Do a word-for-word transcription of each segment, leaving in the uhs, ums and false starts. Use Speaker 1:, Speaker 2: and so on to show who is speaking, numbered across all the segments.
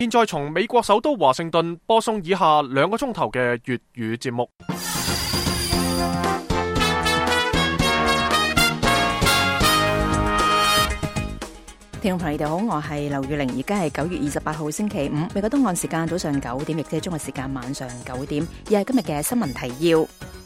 Speaker 1: 現在從美國首都華盛頓播送以下兩個鐘頭嘅粵語節目。
Speaker 2: 聽眾朋友，你哋好，我係劉宇玲，而家係九月二十八號星期五，美國東岸時間早上九點，亦即係中國時間晚上九點，而係今日嘅新聞提要。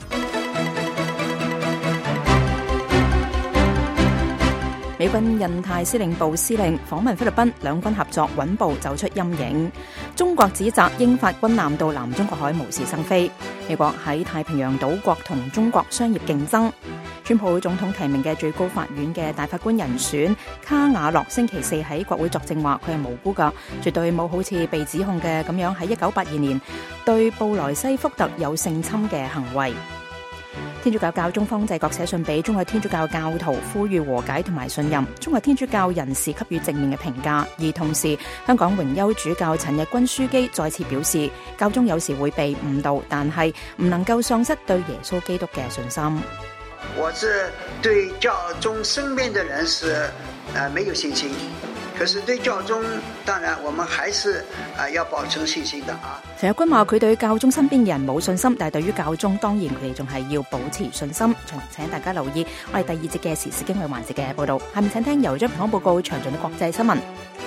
Speaker 2: 美軍印太司令部司令訪問菲律賓，兩軍合作穩步走出陰影。中國指責英法軍艦到南中國海無事生非。美國喺太平洋島國同中國商業競爭。川普總統提名嘅最高法院嘅大法官人選卡瓦諾星期四喺國會作證話，佢係無辜㗎，絕對冇好似被指控嘅咁樣喺一九八二年對布萊西福特有性侵嘅行為。天主教教宗方濟各寫信俾中國天主教教徒，呼籲和解同埋信任。中國天主教人士給予正面嘅評價，而同時香港榮休主教陳日君樞機再次表示，教宗有時會被誤導，但係唔能夠喪失對耶穌基督嘅信心。
Speaker 3: 我是對教宗身邊的人是呃沒有信心，可是對教宗當然我們還是啊要保持信心的啊。
Speaker 2: 陳日君話佢對教宗身邊嘅人冇信心，但係對於教宗當然佢哋仲係要保持信心。請大家留意我哋第二節嘅時事經緯環節嘅報道。下面請聽由張平安報告詳盡嘅國際新聞。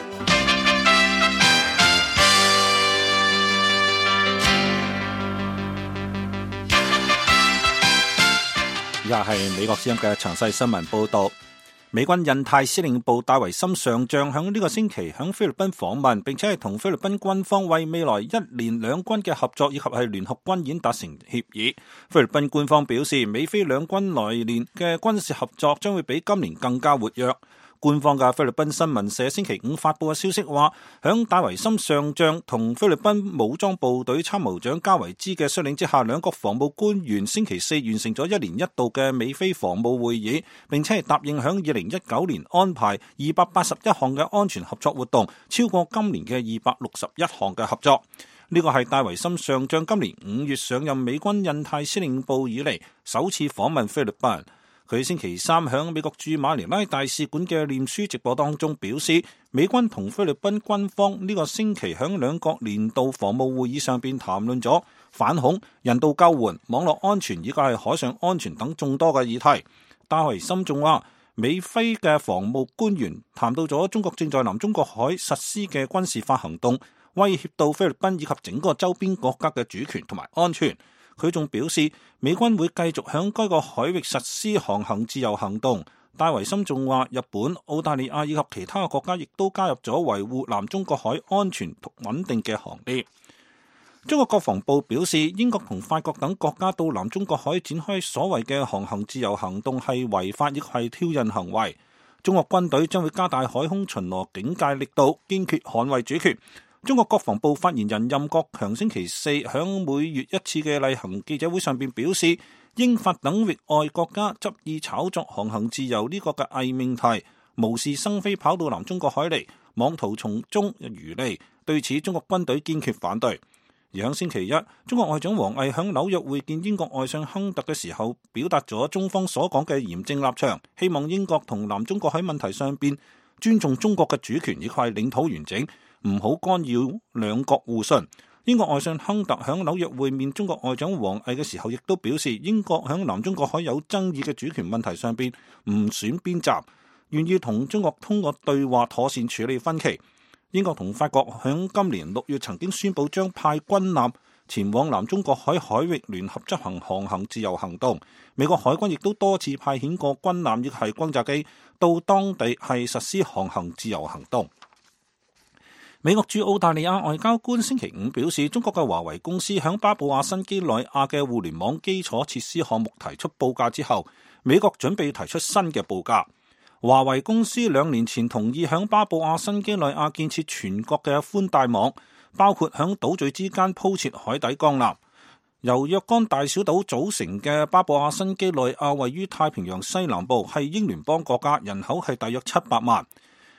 Speaker 4: 而家係美國之音嘅詳細新聞報道。美軍印太司令部戴維森上將響呢個星期響菲律賓訪問，並且係同菲律賓軍方為未來一年兩軍嘅合作以及係聯合軍演達成協議。菲律賓官方表示，美菲兩軍來年嘅軍事合作將會比今年更加活躍。官方嘅菲律賓新聞社星期五發佈嘅消息話，響戴維森上將同菲律賓武裝部隊參謀長加維茲嘅率領之下，兩國防務官員星期四完成咗一年一度嘅美菲防務會議，並且係答應響二零一九年安排二百八十一項嘅安全合作活動，超過今年嘅二百六十一項嘅合作。呢個係戴維森上將今年五月上任美軍印太司令部以嚟首次訪問菲律賓。佢星期三響美國駐馬尼拉大使館嘅臉書直播當中表示，美軍同菲律賓軍方呢個星期響兩國年度防務會議上邊談論咗反恐、人道救援、網絡安全以及係海上安全等眾多嘅議題。戴維森仲話，美菲嘅防務官員談到咗中國正在南中國海實施嘅軍事化行動，威脅到菲律賓以及整個周邊國家嘅主權同埋安全。佢仲表示，美軍會繼續響該個海域實施航行自由行動。戴維森仲話，日本、澳大利亞以及其他嘅國家亦都加入咗維護南中國海安全同穩定嘅行列。中國國防部表示，英國同法國等國家到南中國海展開所謂嘅航行自由行動係違法，亦係挑釁行為。中國軍隊將會加大海空巡邏警戒力度，堅決捍衛主權。中國國防部發言人任國強星期四響每月一次嘅例行記者會上邊表示，英法等域外國家執意炒作航行自由呢個嘅偽命題，無事生非跑到南中國海嚟，妄圖從中漁利。對此，中國軍隊堅決反對。而響星期一，中國外長王毅響紐約會見英國外相亨特嘅時候，表達咗中方所講嘅嚴正立場，希望英國同南中國海問題上邊尊重中國嘅主權以及領土完整，唔好干擾兩國互信。英國外相亨特響紐約會面中國外長王毅嘅時候，亦都表示英國響南中國海有爭議嘅主權問題上邊唔選邊站，願意同中國通過對話妥善處理分歧。英國同法國響今年六月曾經宣布將派軍艦前往南中國海海域聯合執行航行自由行動。美國海軍亦都多次派遣過軍艦亦係轟炸機到當地係實施航行自由行動。美國駐澳大利亞外交官星期五表示，中國嘅華為公司響巴布亞新畿內亞嘅互聯網基礎設施項目提出報價之後，美國準備提出新嘅報價。華為公司兩年前同意響巴布亞新畿內亞建設全國嘅寬帶網，包括響島嶼之間鋪設海底鋼纜。由若干大小島組成嘅巴布亞新畿內亞位於太平洋西南部，係英聯邦國家，人口係大約七百萬。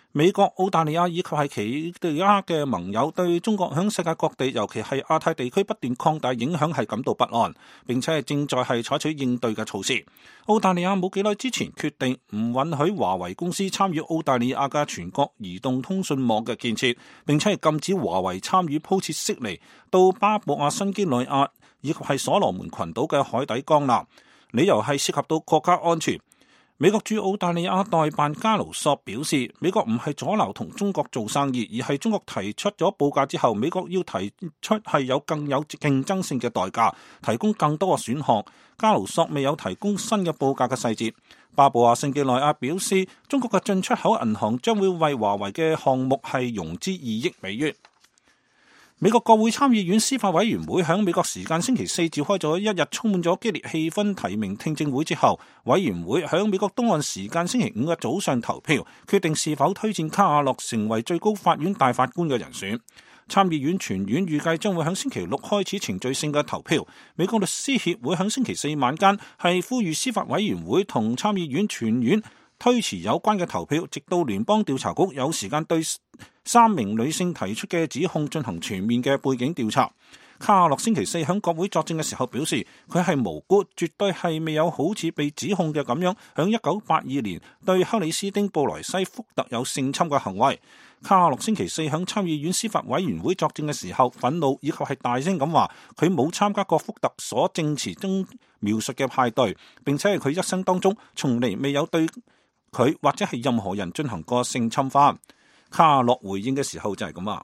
Speaker 4: 美國、澳大利亞以及係其他嘅盟友對中國響世界各地，尤其係亞太地區不斷擴大影響係感到不安，並且係正在係採取應對嘅措施。澳大利亞冇幾耐之前決定唔允許華為公司參與澳大利亞嘅全國移動通訊網嘅建設，並且係禁止華為參與鋪設悉尼到巴布亞新幾內亞以及係所羅門群島嘅海底光纜，理由係涉及到國家安全。美國駐澳大利亞代辦加盧索表示，美國唔係阻撓同中國做生意，而係中國提出咗報價之後，美國要提出係有更有競爭性嘅代價，提供更多嘅選項。加盧索未有提供新嘅報價嘅細節。巴布亞新幾內亞表示，中國嘅進出口銀行將會為華為嘅項目係融資二億美元。美國國會參議院司法委員會喺美國時間星期四召開咗一日充滿咗激烈氣氛提名聽證會之後，委員會喺美國東岸時間星期五嘅早上投票，決定是否推薦卡瓦諾成為最高法院大法官嘅人選。參議院全院預計將會喺星期六開始程序性嘅投票。美國律師協會喺星期四晚間係呼籲司法委員會同參議院全院推遲有關嘅投票，直到聯邦調查局有時間對三名女性提出嘅指控進行全面嘅背景調查。卡瓦諾星期四喺國會作證嘅時候表示，佢係無辜，絕對係未有好似被指控嘅咁樣，喺一九八二年對克里斯汀布萊西福特有性侵嘅行為。卡瓦諾星期四喺參議院司法委員會作證嘅時候，憤怒以及係大聲咁話，佢冇參加過福特所證詞中描述嘅派對，並且係佢一生當中從嚟未有對佢或者係任何人進行過性侵犯。卡洛回應嘅時候就係咁話。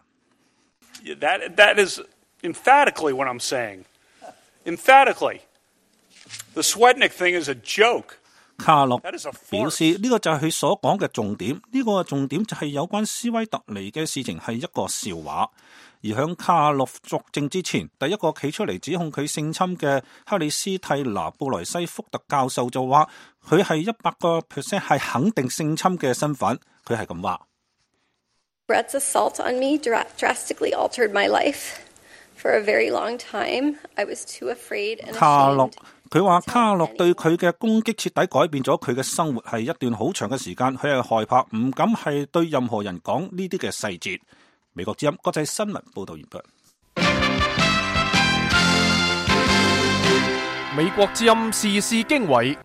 Speaker 5: That, that is emphatically what I'm saying. Emphatically. The Swetnick thing is a joke.
Speaker 4: 卡洛表示呢個就係佢所講嘅重點，呢、這個重點就係有關斯威特尼嘅事情係一個笑話。而響卡洛作證之前，第一個企出嚟指控佢性侵嘅克里斯蒂娜布萊西福特教授就話佢係一百個 percent 係肯定性侵嘅身份，佢係咁話。
Speaker 6: Brett's assault on me drastically altered my life. For a very long time, I was too afraid and ashamed.
Speaker 4: 卡洛佢話卡洛對佢嘅攻擊徹底改變咗佢嘅生活，係一段好長嘅時間，佢係害怕，唔敢係對任何人講呢啲嘅細節。美國之音國際新聞報道完畢。
Speaker 1: 美國之音時事經緯，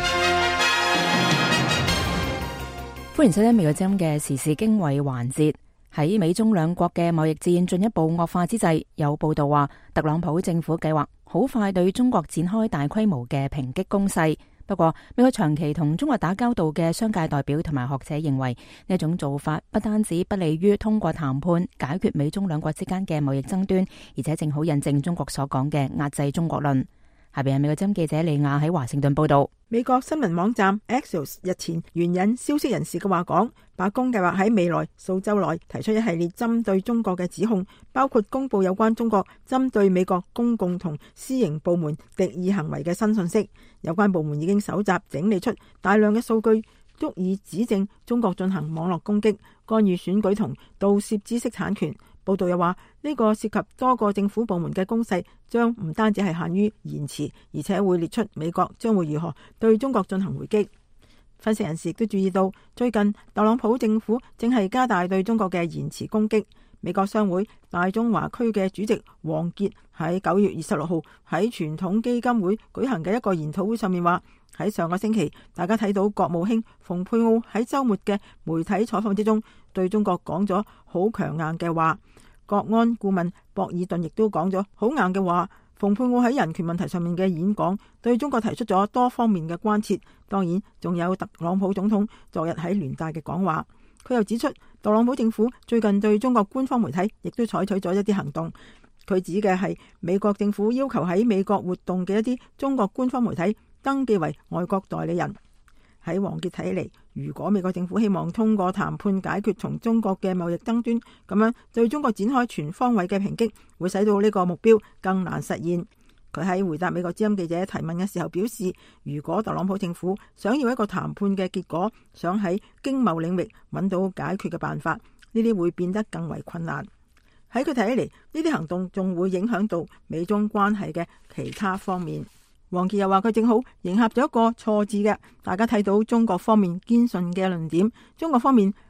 Speaker 2: 歡迎收聽美國之音嘅時事經緯環節。喺美中兩國嘅貿易戰進一步惡化之際，有報道話特朗普政府計劃好快對中國展開大規模嘅抨擊攻勢。不過，美國長期同中國打交道嘅商界代表同埋學者認為，呢一種做法不單止不利於通過談判解決美中兩國之間嘅貿易爭端，而且正好印證中國所講嘅壓制中國論。下邊係美國之音記者李亞喺華盛頓報道。
Speaker 7: 美國新聞網站 Axios 日前援引消息人士嘅話講，白宮計劃喺未來數週內提出一系列針對中國嘅指控，包括公布有關中國針對美國公共同私營部門敵意行為嘅新信息。有關部門已經搜集整理出大量嘅數據，足以指證中國進行網絡攻擊、干預選舉同盜竊知識產權。報道又話，呢個涉及多個政府部門嘅攻勢將唔單止係限於言辭，而且會列出美國將會如何對中國進行回擊。分析人士亦都注意到，最近特朗普政府正係加大對中國嘅言辭攻擊。美國商會大中華區嘅主席王傑喺九月二十六號喺傳統基金會舉行嘅一個研討會上面話，喺上個星期大家睇到國務卿蓬佩奧喺週末嘅媒體採訪之中對中國講咗好強硬嘅話。國安顧問博爾頓亦都講咗好硬嘅話。蓬佩奧喺人權問題上面嘅演講對中國提出咗多方面嘅關切，當然仲有特朗普總統昨日喺聯大嘅講話。佢又指出，特朗普政府最近對中國官方媒體亦都採取咗一啲行動。佢指嘅係美國政府要求喺美國活動嘅一啲中國官方媒體登記為外國代理人。喺王傑睇嚟，如果美國政府希望通過談判解決從中國嘅貿易爭端，咁樣對中國展開全方位嘅抨擊，會使到呢個目標更難實現。佢喺回答美國之音記者提問嘅時候表示，如果特朗普政府想要一個談判嘅結果，想喺經貿領域揾到解決嘅辦法，呢啲會變得更為困難。喺佢睇起嚟，呢啲行動仲會影響到美中關係嘅其他方面。王傑又話佢正好迎合咗一個錯字嘅，大家睇到中國方面堅信嘅論點，中國方面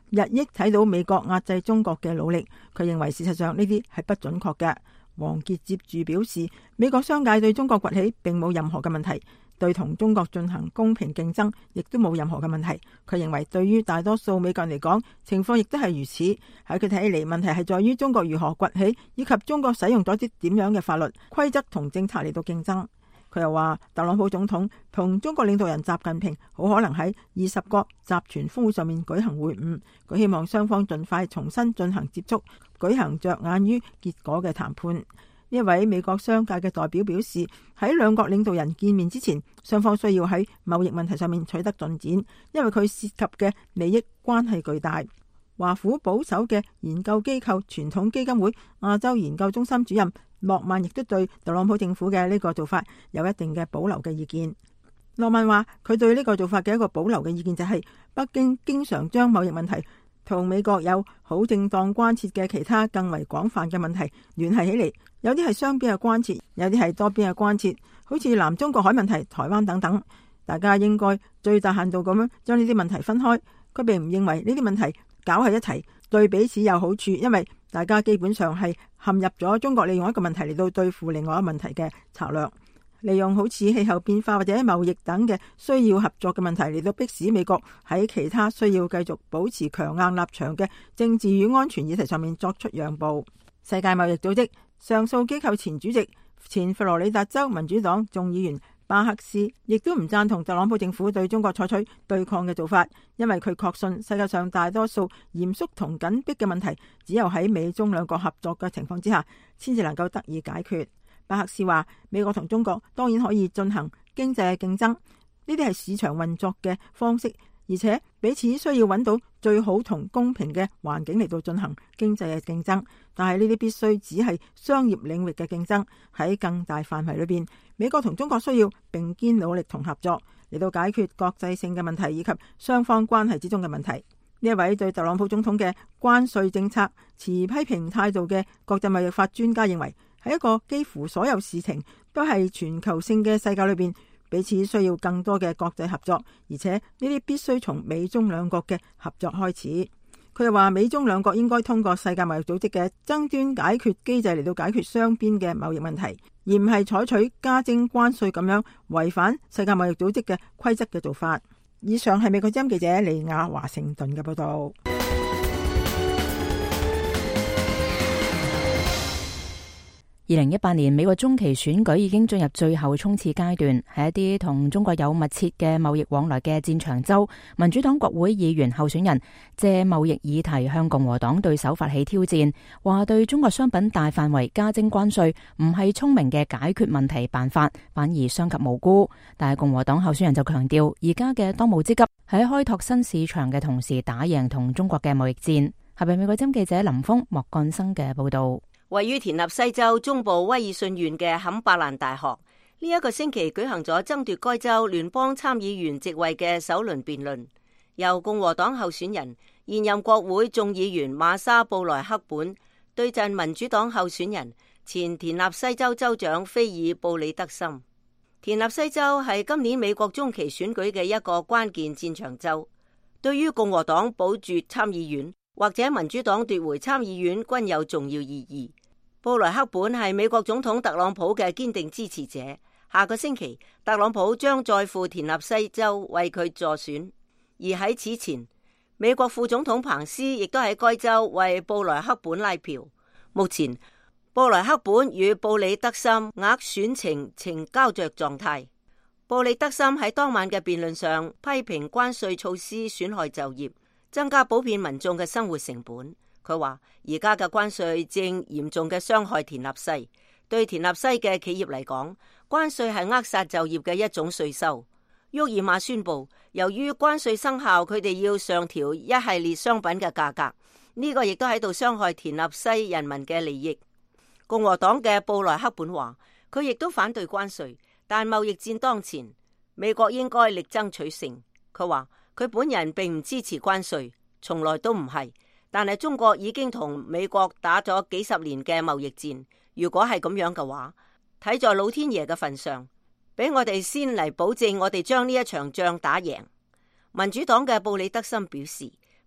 Speaker 7: 日益睇到美國壓制中國嘅努力。佢認為事實上呢啲係不準確嘅。王傑接住表示，美國商界對中國崛起並冇任何嘅問題，對同中國進行公平競爭亦都冇任何嘅問題。佢認為對於大多數美國人嚟講，情況亦都係如此。喺佢睇嚟，問題係在於中國如何崛起，以及中國使用咗啲點樣嘅法律規則同政策嚟到競爭。佢又話，特朗普總統同中國領導人習近平好可能喺二十國集團峰會上面舉行會晤。佢希望雙方盡快重新進行接觸，舉行着眼於結果嘅談判。一位美國商界嘅代表表示，喺兩國領導人見面之前，雙方需要喺貿易問題上面取得進展，因為佢涉及嘅利益關係巨大。華府保守嘅研究機構傳統基金會亞洲研究中心主任諾曼亦都對特朗普政府嘅呢個做法有一定嘅保留嘅意見。諾曼話，佢對呢個做法嘅一個保留嘅意見就係，北京經常將貿易問題同美國有好正當關切嘅其他更為廣泛嘅問題聯繫起嚟，有啲係雙邊嘅關切，有啲係多邊嘅關切，好似南中國海問題、台灣等等。大家應該最大限度咁樣將呢啲問題分開。佢並唔認為呢啲問題搞喺一齊對彼此有好處，因為大家基本上係陷入咗中國利用一個問題嚟到對付另外一個問題嘅策略，利用好似氣候變化或者貿易等嘅需要合作嘅問題嚟到迫使美國喺其他需要繼續保持強硬立場嘅政治與安全議題上面作出讓步。世界貿易組織上訴機構前主席、前佛羅里達州民主黨眾議員巴克斯亦都唔贊同特朗普政府對中國採取對抗嘅做法，因為佢確信世界上大多數嚴肅同緊迫嘅問題，只有喺美中兩國合作嘅情況之下，先至能夠得以解決。巴克斯話，美國同中國當然可以進行經濟嘅競爭，呢啲係市場運作嘅方式，而且彼此需要揾到最好同公平嘅環境嚟到進行經濟嘅競爭。但係呢啲必須只係商業領域嘅競爭，喺更大範圍裏邊，美國同中國需要並肩努力同合作嚟到解決國際性嘅問題以及雙方關係之中嘅問題。呢一位對特朗普總統嘅關稅政策持批評態度嘅國際貿易法專家認為，喺一個幾乎所有事情都係全球性嘅世界裏邊，彼此需要更多嘅國際合作，而且呢啲必須從美中兩國嘅合作開始。佢又話，美中兩國應該通過世界貿易組織嘅爭端解決機制嚟到解決雙邊嘅貿易問題，而唔係採取加徵關稅咁樣違反世界貿易組織嘅規則嘅做法。以上係美國之音記者李亞華盛頓嘅報道。
Speaker 2: 二零一八年美國中期選舉已經進入最後衝刺階段，喺一啲同中國有密切嘅貿易往來嘅戰場州，民主黨國會議員候選人借貿易議題向共和黨對手發起挑戰，話對中國商品大範圍加徵關稅唔係聰明嘅解決問題辦法，反而傷及無辜。但係共和黨候選人就強調，而家嘅當務之急喺開拓新市場嘅同時打贏同中國嘅貿易戰。下邊美國之音記者林峰、莫幹生嘅報道。
Speaker 8: 位於田納西州中部威爾遜縣嘅坎伯蘭大學，呢一個星期舉行咗爭奪該州聯邦參議員席位嘅首輪辯論，由共和黨候選人現任國會眾議員瑪莎布萊克本對陣民主黨候選人前田納西州州長菲爾布里德森。田納西州係今年美國中期選舉嘅一個關鍵戰場州，對於共和黨保住參議院或者民主黨奪回參議院均有重要意義。布萊克本係美國總統特朗普嘅堅定支持者，下個星期特朗普將再赴田納西州為佢助選，而喺此前，美國副總統彭斯亦都喺該州為布萊克本拉票。目前布萊克本與布里德森握選情呈膠着狀態。布里德森喺當晚嘅辯論上批評關稅措施損害就業，增加普遍民眾嘅生活成本。佢話而家嘅關稅正嚴重嘅傷害田納西，對田納西嘅企業嚟講，關稅係扼殺就業嘅一種稅收。沃爾瑪宣布，由於關稅生效，佢哋要上調一系列商品嘅價格，呢個亦都喺度傷害田納西人民嘅利益。共和黨嘅布萊克本話，佢亦都反對關稅，但貿易戰當前，美國應該力爭取勝。佢話佢本人並唔支持關稅，從來都唔係。但係中國已經同美國打咗幾十年嘅貿易戰，如果係咁樣嘅話，睇在老天爺嘅份上，俾我哋先嚟保證我哋將呢一場仗打贏。民主黨嘅布里德森表示，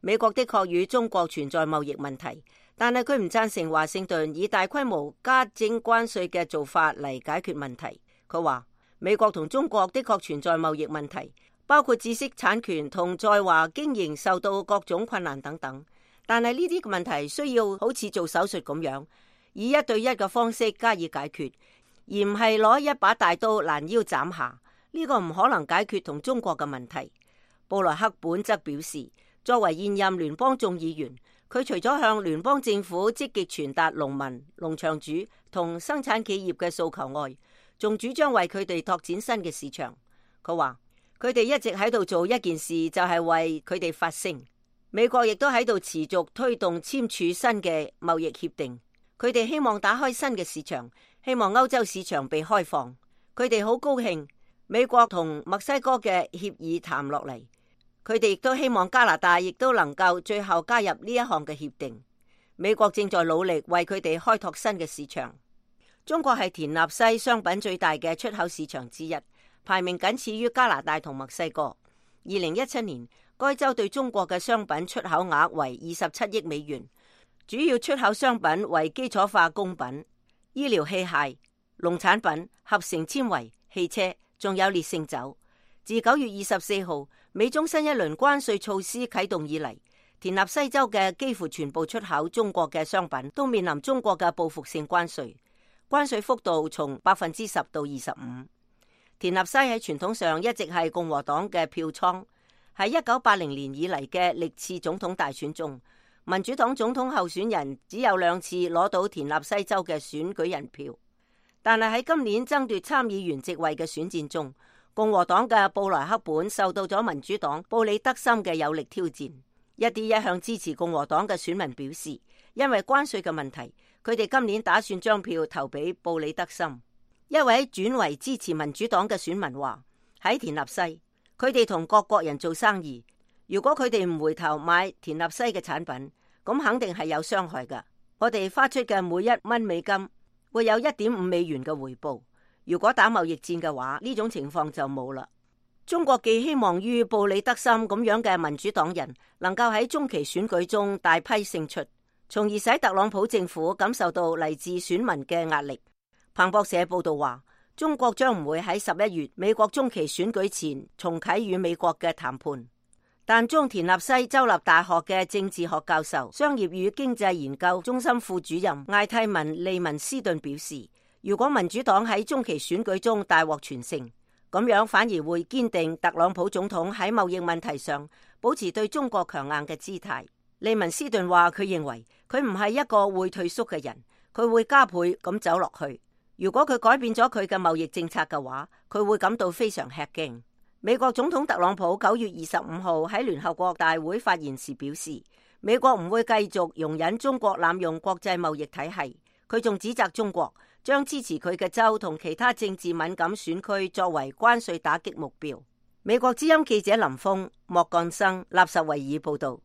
Speaker 8: 美國的確與中國存在貿易問題，但係佢唔贊成華盛頓以大規模加徵關稅嘅做法嚟解決問題。佢話美國同中國的確存在貿易問題，包括知識產權同在華經營受到各種困難等等。但係呢啲問題需要好似做手術咁樣，以一對一嘅方式加以解決，而唔係攞一把大刀攔腰斬下。呢個唔可能解決同中國嘅問題。布萊克本則表示，作為現任聯邦眾議員，佢除咗向聯邦政府積極傳達農民、農場主同生產企業嘅訴求外，仲主張為佢哋拓展新嘅市場。佢話佢哋一直喺度做一件事，就係為佢哋發聲。美國亦都喺度持續推動簽署新嘅貿易協定，佢哋希望打開新嘅市場，希望歐洲市場被開放。佢哋好高興美國同墨西哥嘅協議談落嚟，佢哋亦都希望加拿大亦都能夠最後加入呢一項嘅協定。美國正在努力為佢哋開拓新嘅市場。中國係田納西商品最大嘅出口市場之一，排名僅次於加拿大同墨西哥。二零一七年，該州對中國嘅商品出口額為二十七億美元，主要出口商品為基礎化工品、醫療器械、農產品、合成纖維、汽車，仲有烈性酒。自九月二十四號美中新一輪關稅措施啟動以嚟，田納西州嘅幾乎全部出口中國嘅商品都面臨中國嘅報復性關稅，關稅幅度從百分之十到二十五。田納西喺傳統上一直係共和黨嘅票倉。喺一九八零年以嚟嘅歷次總統大選中，民主黨總統候選人只有兩次攞到田納西州嘅選舉人票。但係喺今年爭奪參議員席位嘅選戰中，共和黨嘅布萊克本受到咗民主黨布里德森嘅有力挑戰。一啲一向支持共和黨嘅選民表示，因為關稅嘅問題，佢哋今年打算將票投俾布里德森。一位轉為支持民主黨嘅選民話：喺田納西，佢哋同各國人做生意，如果佢哋唔回頭買田納西嘅產品，咁肯定係有傷害㗎。我哋花出嘅每一蚊美金會有一點五美元嘅回報。如果打貿易戰嘅話，呢種情況就冇啦。中國寄希望於布里德森咁樣嘅民主黨人能夠喺中期選舉中大批勝出，從而使特朗普政府感受到嚟自選民嘅壓力。彭博社報道話，中國將唔會喺十一月美國中期選舉前重啟與美國嘅談判。但中田納西州立大學嘅政治學教授、商業與經濟研究中心副主任艾蒂文利文斯頓表示，如果民主黨喺中期選舉中大獲全勝，咁樣反而會堅定特朗普總統喺貿易問題上保持對中國強硬嘅姿態。利文斯頓話，佢認為佢唔係一個會退縮嘅人，佢會加倍咁走落去。如果佢改變咗佢嘅貿易政策嘅話，佢會感到非常吃驚。美國總統特朗普九月二十五號喺聯合國大會發言時表示，美國唔會繼續容忍中國濫用國際貿易體系。佢仲指責中國將支持佢嘅州同其他政治敏感選區作為關稅打擊目標。美國之音記者林峰、莫幹生、納什維爾報道。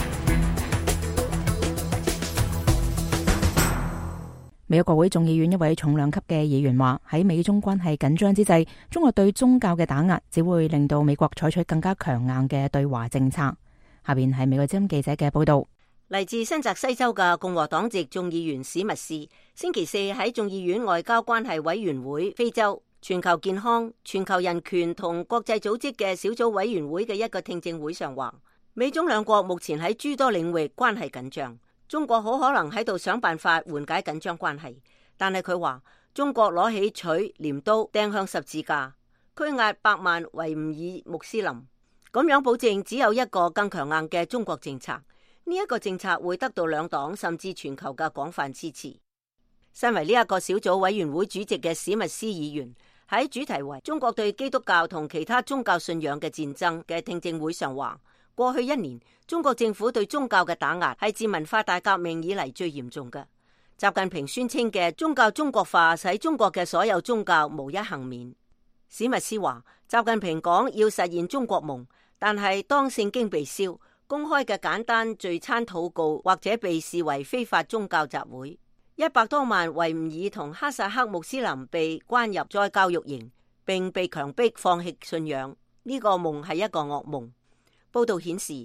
Speaker 2: 美國國會眾議院一位重量級嘅議員話，喺美中關係緊張之際，中國對宗教嘅打壓只會令到美國採取更加強硬嘅對華政策。下邊係美國之音記者嘅報道。
Speaker 8: 嚟自新澤西州嘅共和黨籍眾議員史密斯星期四喺眾議院外交關係委員會非洲、全球健康、全球人權同國際組織嘅小組委員會嘅一個聽證會上話，美中兩國目前喺諸多領域關係緊張，中國好可能喺度想辦法緩解緊張關係。但係佢話，中國攞起錘鐮刀釘向十字架，拘押百萬維吾爾穆斯林，咁樣保證只有一個更強硬嘅中國政策。呢一個政策會得到兩黨甚至全球嘅廣泛支持。身為呢一個小組委員會主席嘅史密斯議員喺主題為中國對基督教同其他宗教信仰嘅戰爭嘅聽證會上話，過去一年中國政府對宗教嘅打壓係自文化大革命以嚟最嚴重嘅。習近平宣稱嘅宗教中國化使中國嘅所有宗教無一幸免。史密斯話，習近平講要實現中國夢，但係當聖經被燒，公開嘅簡單聚餐禱告或者被視為非法宗教集會，一百多萬維吾爾同哈薩克穆斯林被關入再教育營，並被強迫放棄信仰。呢個夢係一個噩夢。報道顯示，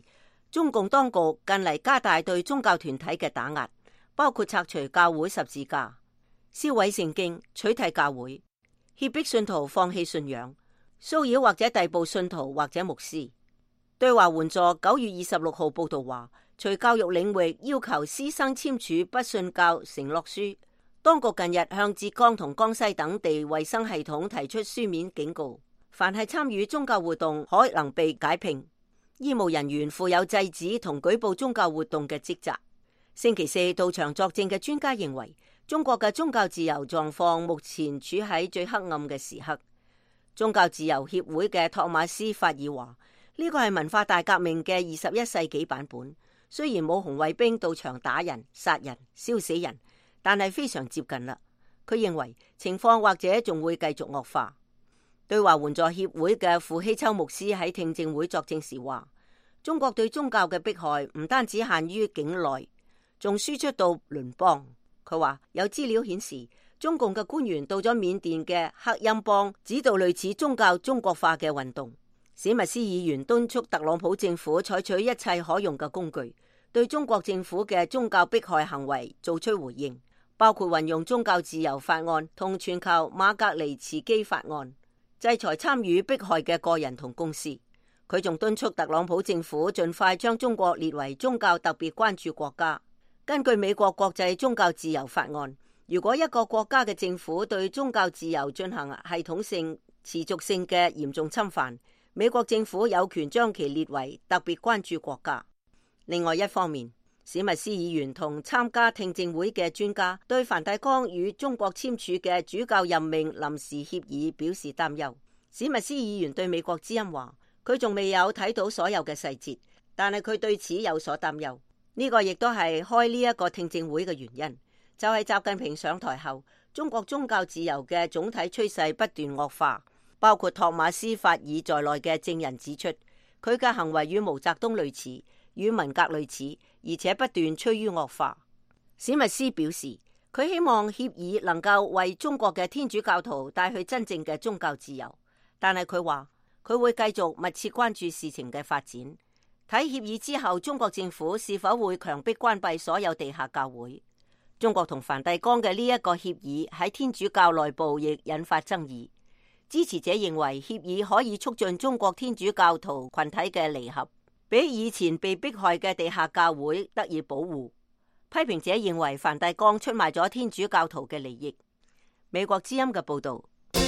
Speaker 8: 中共當局近嚟加大對宗教團體嘅打壓，包括拆除教會十字架、燒毀聖經、取締教會、脅迫信徒放棄信仰、騷擾或者逮捕信徒或者牧師。對華援助九月二十六號報道話，除教育領域要求師生簽署不信教承諾書，當局近日向浙江同江西等地衛生系統提出書面警告，凡係參與宗教活動可能被解聘。醫務人員負有制止同舉報宗教活動嘅職責。星期四到場作證嘅專家認為，中國嘅宗教自由狀況目前處喺最黑暗嘅時刻。宗教自由協會嘅托馬斯法爾話，呢個係文化大革命嘅二十一世紀版本，雖然冇紅衛兵到場打人、殺人、燒死人，但係非常接近啦。佢認為情況或者仲會繼續惡化。對華援助協會嘅傅希秋牧師喺聽證會作證時話，中國對宗教嘅迫害唔單止限於境內，仲輸出到鄰邦。佢話有資料顯示，中共嘅官員到咗緬甸嘅克欽邦，指導類似宗教中國化嘅運動。史密斯議員敦促特朗普政府採取一切可用嘅工具，對中國政府嘅宗教迫害行為做出回應，包括運用宗教自由法案同全球馬格尼茨基法案，制裁參與迫害嘅個人同公司。佢仲敦促特朗普政府盡快將中國列為宗教特別關注國家。根據美國國際宗教自由法案，如果一個國家嘅政府對宗教自由進行系統性、持續性嘅嚴重侵犯，美國政府有權將其列為特別關注國家。另外一方面，史密斯議員同參加聽證會嘅專家對梵蒂岡與中國簽署嘅主教任命臨時協議表示擔憂。史密斯議員對美國之音話，佢仲未有睇到所有嘅細節，但係佢對此有所擔憂。呢個亦都係開呢一個聽證會嘅原因，就係習近平上台後，中國宗教自由嘅總體趨勢不斷惡化。包括托馬斯法爾在內嘅證人指出，佢嘅行為與毛澤東類似，與文革類似，而且不斷趨於惡化。史密斯表示，佢希望協議能夠為中國嘅天主教徒帶去真正嘅宗教自由，但係佢話佢會繼續密切關注事情嘅發展，睇協議之後中國政府是否會強迫關閉所有地下教會。中國同梵蒂岡嘅呢一個協議喺天主教內部亦引發爭議。支持者認為協議可以促進中國天主教徒群體嘅離合，比以前被迫害嘅地下教會得以保護。批評者認為梵蒂岡出賣咗天主教徒嘅利益。美國之音嘅報道。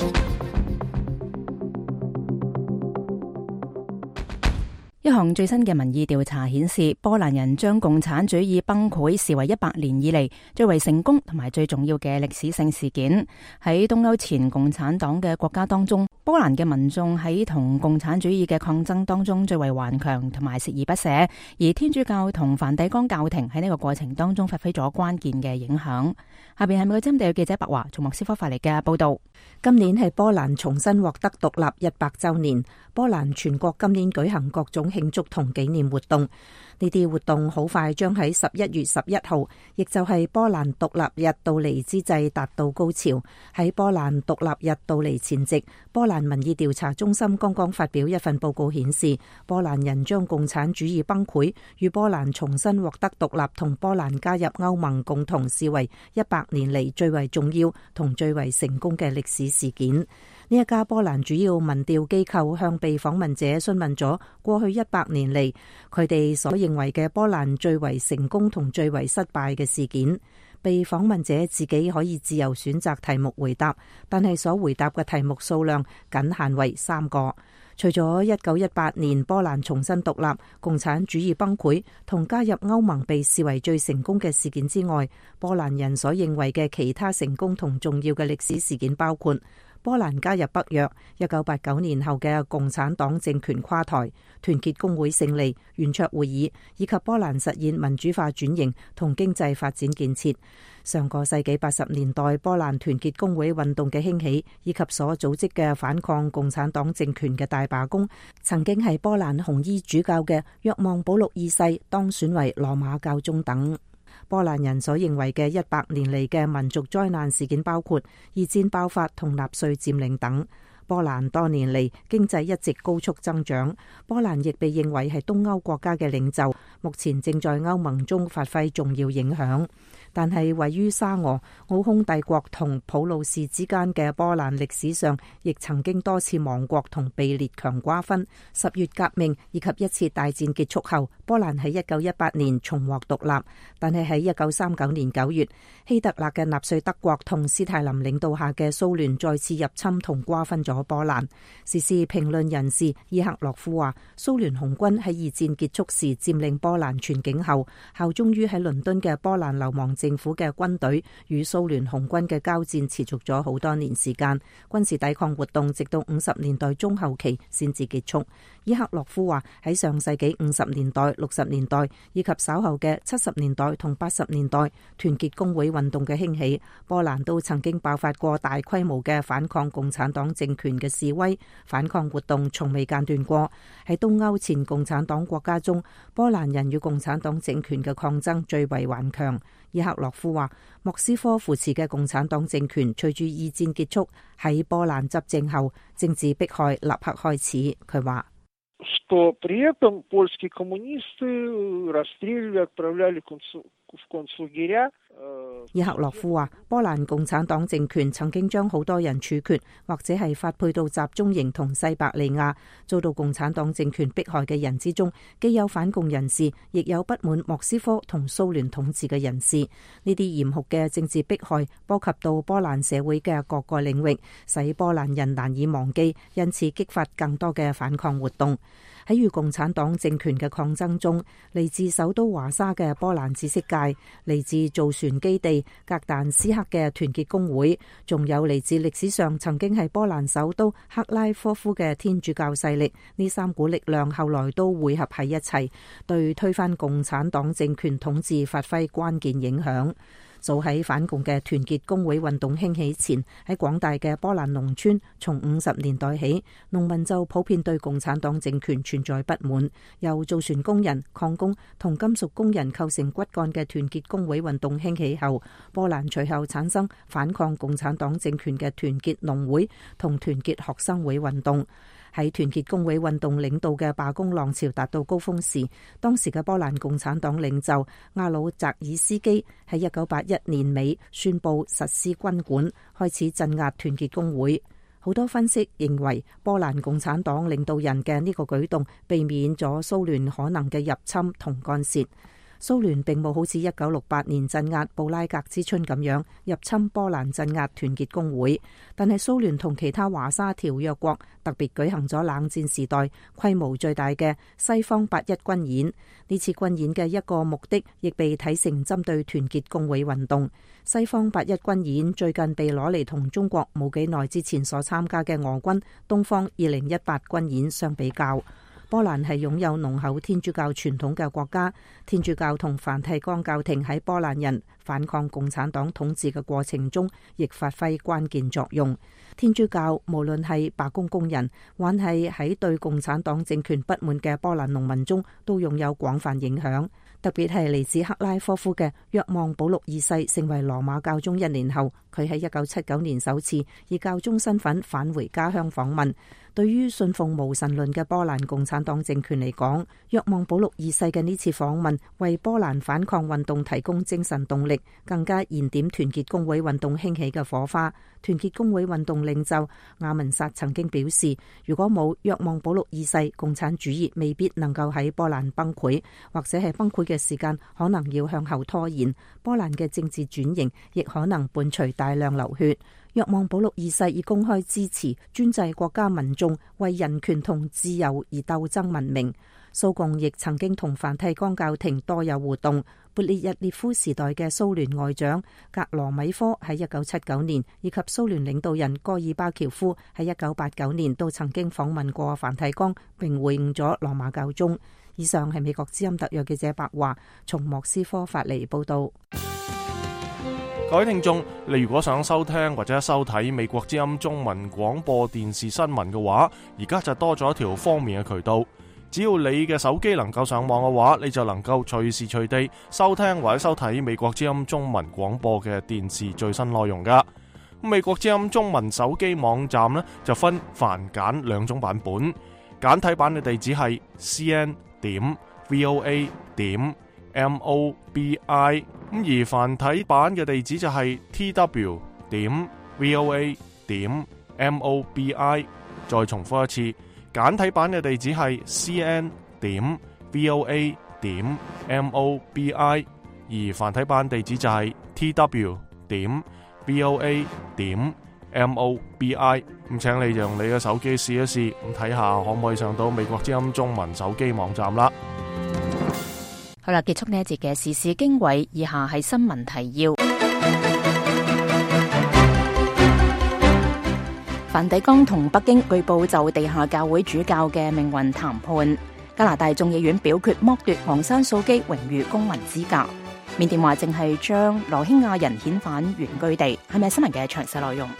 Speaker 2: 一項最新嘅民意調查顯示，波蘭人將共產主義崩潰視為一百年以嚟最為成功同埋最重要嘅歷史性事件。喺東歐前共產黨嘅國家當中，波蘭嘅民眾喺同共產主義嘅抗爭當中最為頑強同埋鍥而不捨，而天主教同梵蒂岡教廷喺呢個過程當中發揮咗關鍵嘅影響。下邊係美國針對記者白華從莫斯科發嚟嘅報道。
Speaker 7: 今年係波蘭重新獲得獨立一百週年，波蘭全國今年舉行各種慶祝同紀念活動，呢啲活動好快將喺十一月十一號，亦就係波蘭獨立日到嚟之際達到高潮。喺波蘭獨立日到嚟前夕，波蘭民意調查中心剛剛發表一份報告顯示，波蘭人將共產主義崩潰與波蘭重新獲得獨立同波蘭加入歐盟共同視為一百年嚟最為重要同最為成功嘅歷史事件。呢一家波蘭主要民調機構向被訪問者詢問咗過去一百年嚟佢哋所認為嘅波蘭最為成功同最為失敗嘅事件。被訪問者自己可以自由選擇題目回答，但係所回答嘅題目數量僅限為三個。除咗一九一八年波蘭重新獨立、共產主義崩潰同加入歐盟被視為最成功嘅事件之外，波蘭人所認為嘅其他成功同重要嘅歷史事件包括波蘭加入北約、一九八九年後嘅共產黨政權垮台、團結工會勝利、圓桌會議，以及波蘭實現民主化轉型同經濟發展建設。上個世紀八十年代波蘭團結工會運動嘅興起，以及所組織嘅反抗共產黨政權嘅大罷工，曾經係波蘭紅衣主教嘅若望保祿二世當選為羅馬教宗等。波蘭人所認為嘅一百年嚟嘅民族災難事件包括二戰爆發同納粹佔領等。 波蘭多年嚟經濟一直高速增長，波蘭亦被認為係東歐國家嘅領袖，目前正在歐盟中發揮重要影響。但係位於沙俄、奧匈帝國同普魯士之間嘅波蘭歷史上，亦曾經多次亡國同被列強瓜分。十月革命以及一次大戰結束後，波蘭喺一九一八年重獲獨立，但係喺一九三九年九月，希特勒嘅納粹德國同斯泰林領導下嘅蘇聯再次入侵同瓜分咗波蘭。時事評論人士伊克洛夫話，蘇聯紅軍喺二戰結束時佔領波蘭全境後，效忠於喺倫敦嘅波蘭流亡政府嘅軍隊與蘇聯紅軍嘅交戰持續咗好多年時間，軍事抵抗活動直到五十年代中後期先至結束。伊克洛夫話，喺上世紀五十年代、六十年代以及稍後嘅七十年代同八十年代，團結工會運動嘅興起，波蘭都曾經爆發過大規模嘅反抗共產黨政權嘅示威，反抗活動從未間斷過。喺東歐前共產黨國家中，波蘭人與共產黨政權嘅抗爭最為頑強。伊克洛夫話，莫斯科扶持嘅共產黨政權隨住二戰結束喺波蘭執政後，政治迫害立刻開始。佢話，
Speaker 9: что при этом польские коммунисты расстреливали, отправляли в концлагеря。
Speaker 7: 伊克洛夫話，波蘭共產黨政權曾經將好多人處決，或者係發配到集中營同西伯利亞。遭到共產黨政權迫害嘅人之中，既有反共人士，亦有不滿莫斯科同蘇聯統治嘅人士。呢啲嚴酷嘅政治迫害波及到波蘭社會嘅各個領域，使波蘭人難以忘記，因此激發更多嘅反抗活動。喺與共產黨政權嘅抗爭中，嚟自首都華沙嘅波蘭知識界，嚟自造船基地格但斯克嘅團結工會，仲有嚟自歷史上曾經係波蘭首都克拉科夫嘅天主教勢力，呢三股力量後來都匯合喺一齊，對推翻共產黨政權統治發揮關鍵影響。早喺反共嘅團結工會運動興起前，喺廣大嘅波蘭農村，從五十年代起，農民就普遍對共產黨政權存在不滿。由造船工人、礦工同金屬工人構成骨幹嘅團結工會運動興起後，波蘭隨後產生反抗共產黨政權嘅團結農會同團結學生會運動。喺團結工會運動領導嘅罷工浪潮達到高峰時，當時嘅波蘭共產黨領袖亞魯澤爾斯基喺一九八一年尾宣布實施軍管，開始鎮壓團結工會。好多分析認為，波蘭共產黨領導人嘅呢個舉動避免咗蘇聯可能嘅入侵同干涉。蘇聯並冇好似一九六八年鎮壓布拉格之春咁樣入侵波蘭鎮壓團結工會，但係蘇聯同其他華沙條約國特別舉行咗冷戰時代規模最大嘅西方八一軍演。呢次軍演嘅一個目的亦被睇成針對團結工會運動。西方八一軍演最近被攞嚟同中國冇幾耐之前所參加嘅俄軍東方二零一八軍演相比較。波蘭係擁有濃厚天主教傳統嘅國家，天主教同梵蒂岡教廷喺波蘭人反抗共產黨統治嘅過程中，亦發揮關鍵作用。天主教無論係罷工工人，還係喺對共產黨政權不滿嘅波蘭農民中，都擁有廣泛影響。特別係嚟自克拉科夫嘅若望保祿二世成為羅馬教宗一年後，佢喺一九七九年首次以教宗身份返回家鄉訪問。對於信奉無神論嘅波蘭共產黨政權嚟講，若望保祿二世嘅呢次訪問為波蘭反抗運動提供精神動力，更加燃點團結工會運動興起嘅火花。團結工會運動領袖亞文薩曾經表示，如果冇若望保祿二世，共產主義未必能夠喺波蘭崩潰，或者係崩潰嘅時間可能要向後拖延。波蘭嘅政治轉型亦可能伴隨大量流血。若望保祿二世以公開支持專制國家民眾為人權同自由而鬥爭聞名。蘇共亦曾經同梵蒂岡教廷多有互動。勃列日涅夫時代嘅蘇聯外長格羅米科喺一九七九年，以及蘇聯領導人戈爾巴喬夫喺一九八九年都曾經訪問過梵蒂岡，並會晤咗羅馬教宗。以上係美國之音特約記者白華從莫斯科發嚟報道。
Speaker 1: 各位聽眾，你如果想收聽或者收睇美國之音中文廣播電視新聞嘅話，而家就多咗一條方便嘅渠道。只要你嘅手機能夠上網嘅話，你就能夠隨時隨地收聽或者收睇美國之音中文廣播嘅電視最新內容噶。 美國之音中文手機網站呢就分繁簡兩種版本，簡體版嘅地址係 c n 點 v o a 點 m o b i， 咁而繁體版嘅地址就係 t w 點 v o a 點 m o b i。 再重複一次，簡體版嘅地址係 c n 點 v o a 點 m o b i， 而繁體版地址就係 t w 點 v o a 點 m o b i。 咁請你用你嘅手機試一試，咁睇下可唔可以上到美國之音中文手機網站啦。
Speaker 2: 好啦，結束呢一節嘅時事經緯，以下係新聞提要。梵蒂岡同北京據報就地下教會主教嘅命運談判。加拿大眾議院表決剝奪昂山素基榮譽公民資格。緬甸話正係將羅興亞人遣返原居地，係咪新聞嘅詳細內容？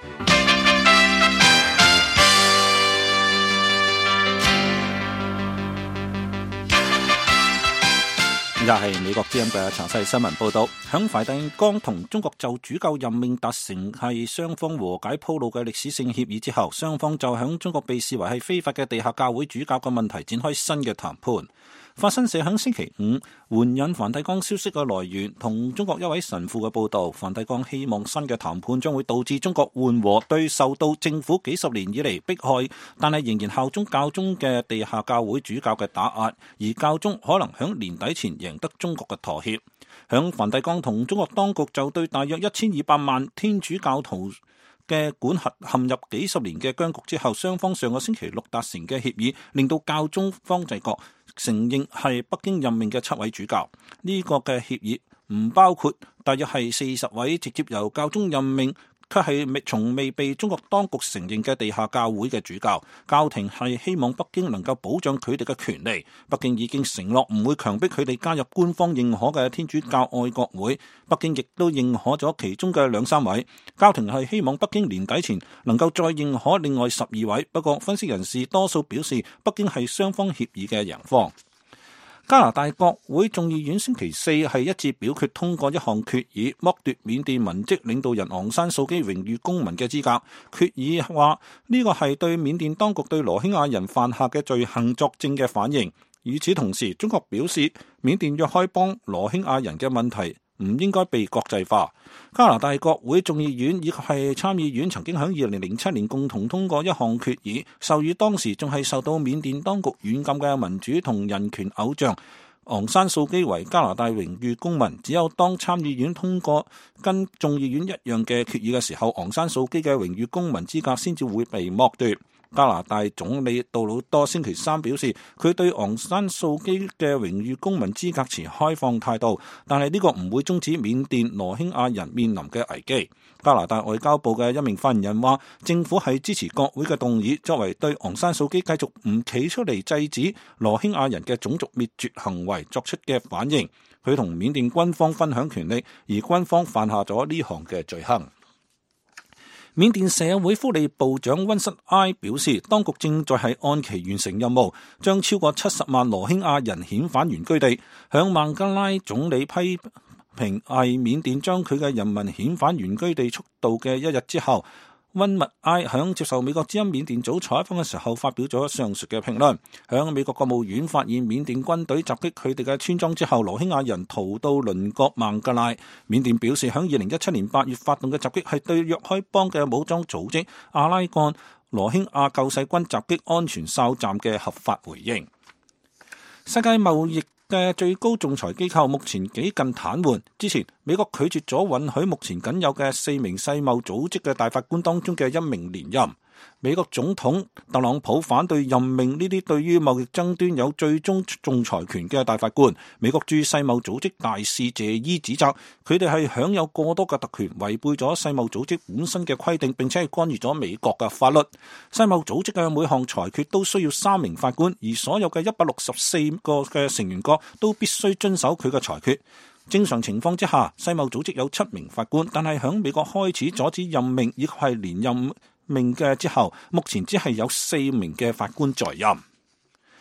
Speaker 4: 又係美國之音嘅詳細新聞報道。響梵蒂岡同中國就主教任命達成係雙方和解鋪路嘅歷史性協議之後，雙方就響中國被視為係非法嘅地下教會主教嘅問題展開新嘅談判。法新社響星期五援引梵蒂岡消息嘅來源同中國一位神父嘅報道，梵蒂岡希望新嘅談判將會導致中國緩和對受到政府幾十年以嚟迫害但係仍然效忠教宗嘅地下教會主教嘅打壓，而教宗可能響年底前贏得中國嘅妥協。響梵蒂岡同中國當局就對大約一千二百萬天主教徒嘅管轄陷入幾十年嘅僵局之後，雙方上個星期六達成嘅協議，令到教宗方濟各承認係北京任命嘅七位主教。呢、這個嘅協議唔包括大約係四十位直接由教宗任命卻係未從未被中國當局承認嘅地下教會嘅主教。教廷係希望北京能夠保障佢哋嘅權利。北京已經承諾唔會強迫佢哋加入官方認可嘅天主教愛國會。北京亦都認可咗其中嘅兩三位。教廷係希望北京年底前能夠再認可另外十二位。不過分析人士多數表示，北京係雙方協議嘅贏方。加拿大國會眾議院星期四係一致表決通過一項決議，剝奪緬甸文職領導人昂山素基榮譽公民嘅資格。決議話呢個係對緬甸當局對羅興亞人犯下嘅罪行作證嘅反應。與此同時，中國表示緬甸若開幫羅興亞人嘅問題唔應該被國際化。加拿大國會眾議院以及係參議院曾經喺二零零七年共同通過一項決議，授予當時仲係受到緬甸當局軟禁嘅民主同人權偶像昂山素基為加拿大榮譽公民。只有當參議院通過跟眾議院一樣嘅決議嘅時候，昂山素基嘅榮譽公民資格先至會被剝奪。加拿大總理杜魯多星期三表示，佢對昂山素基嘅榮譽公民資格持開放態度，但係呢個唔會終止緬甸羅興亞人面臨嘅危機。加拿大外交部嘅一名發言人話，政府係支持國會嘅動議，作為對昂山素基繼續唔企出嚟制止羅興亞人嘅種族滅絕行為作出嘅反應。佢同緬甸軍方分享權力，而軍方犯下咗呢項嘅罪行。緬甸社會福利部長溫室埃表示，當局正在係按期完成任務，將超過七十萬羅興亞人遣返原居地。響孟加拉總理批評係緬甸將佢嘅人民遣返原居地速度嘅一日之後，溫密埃響接受美國之音緬甸組採訪嘅時候發表咗上述嘅評論。響美國國務院發現緬甸軍隊襲擊佢哋嘅村莊之後，羅興亞人逃到鄰國孟加拉。緬甸表示響二零一七年八月發動嘅襲擊係對若開邦嘅武裝組織阿拉干羅興亞救世軍襲擊安全哨站嘅合法回應。世界貿易嘅最高仲裁機構目前幾近癱瘓。之前美國拒絕咗允許目前僅有嘅四名世貿組織嘅大法官當中嘅一名連任。美國總統特朗普反對任命呢啲對於貿易爭端有最終仲裁權嘅大法官。美國駐世貿組織大使謝伊指責佢哋係享有過多嘅特權，違背咗世貿組織本身嘅規定，並且係干預咗美國嘅法律。世貿組織嘅每項裁決都需要三名法官，而所有嘅一百六十四個嘅成員國都必須遵守佢嘅裁決。正常情況之下，世貿組織有七名法官，但係響美國開始阻止任命亦係連任命嘅之後，目前只係有四名嘅法官在任。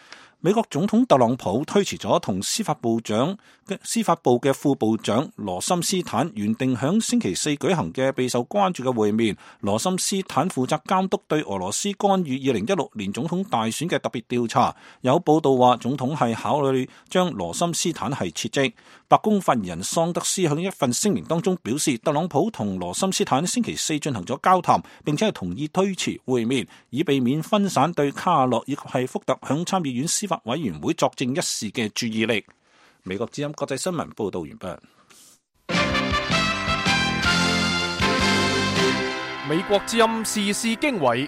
Speaker 4: 美國總統特朗普推遲咗同司法部長嘅司法部嘅副部長羅森斯坦原定響星期四舉行嘅備受關注嘅會面。羅森斯坦負責監督對俄羅斯干預二零一六年總統大選嘅特別調查。有報道話，總統係考慮將羅森斯坦係撤職。白宮發言人桑德斯喺一份聲明當中表示，特朗普同羅森斯坦星期四進行咗交談，並且係同意推遲會面，以避免分散對卡洛以及係福特響參議院司法委員會作證一事嘅注意力。美國之音國際新聞報道完畢。
Speaker 1: 美國之音時事經緯，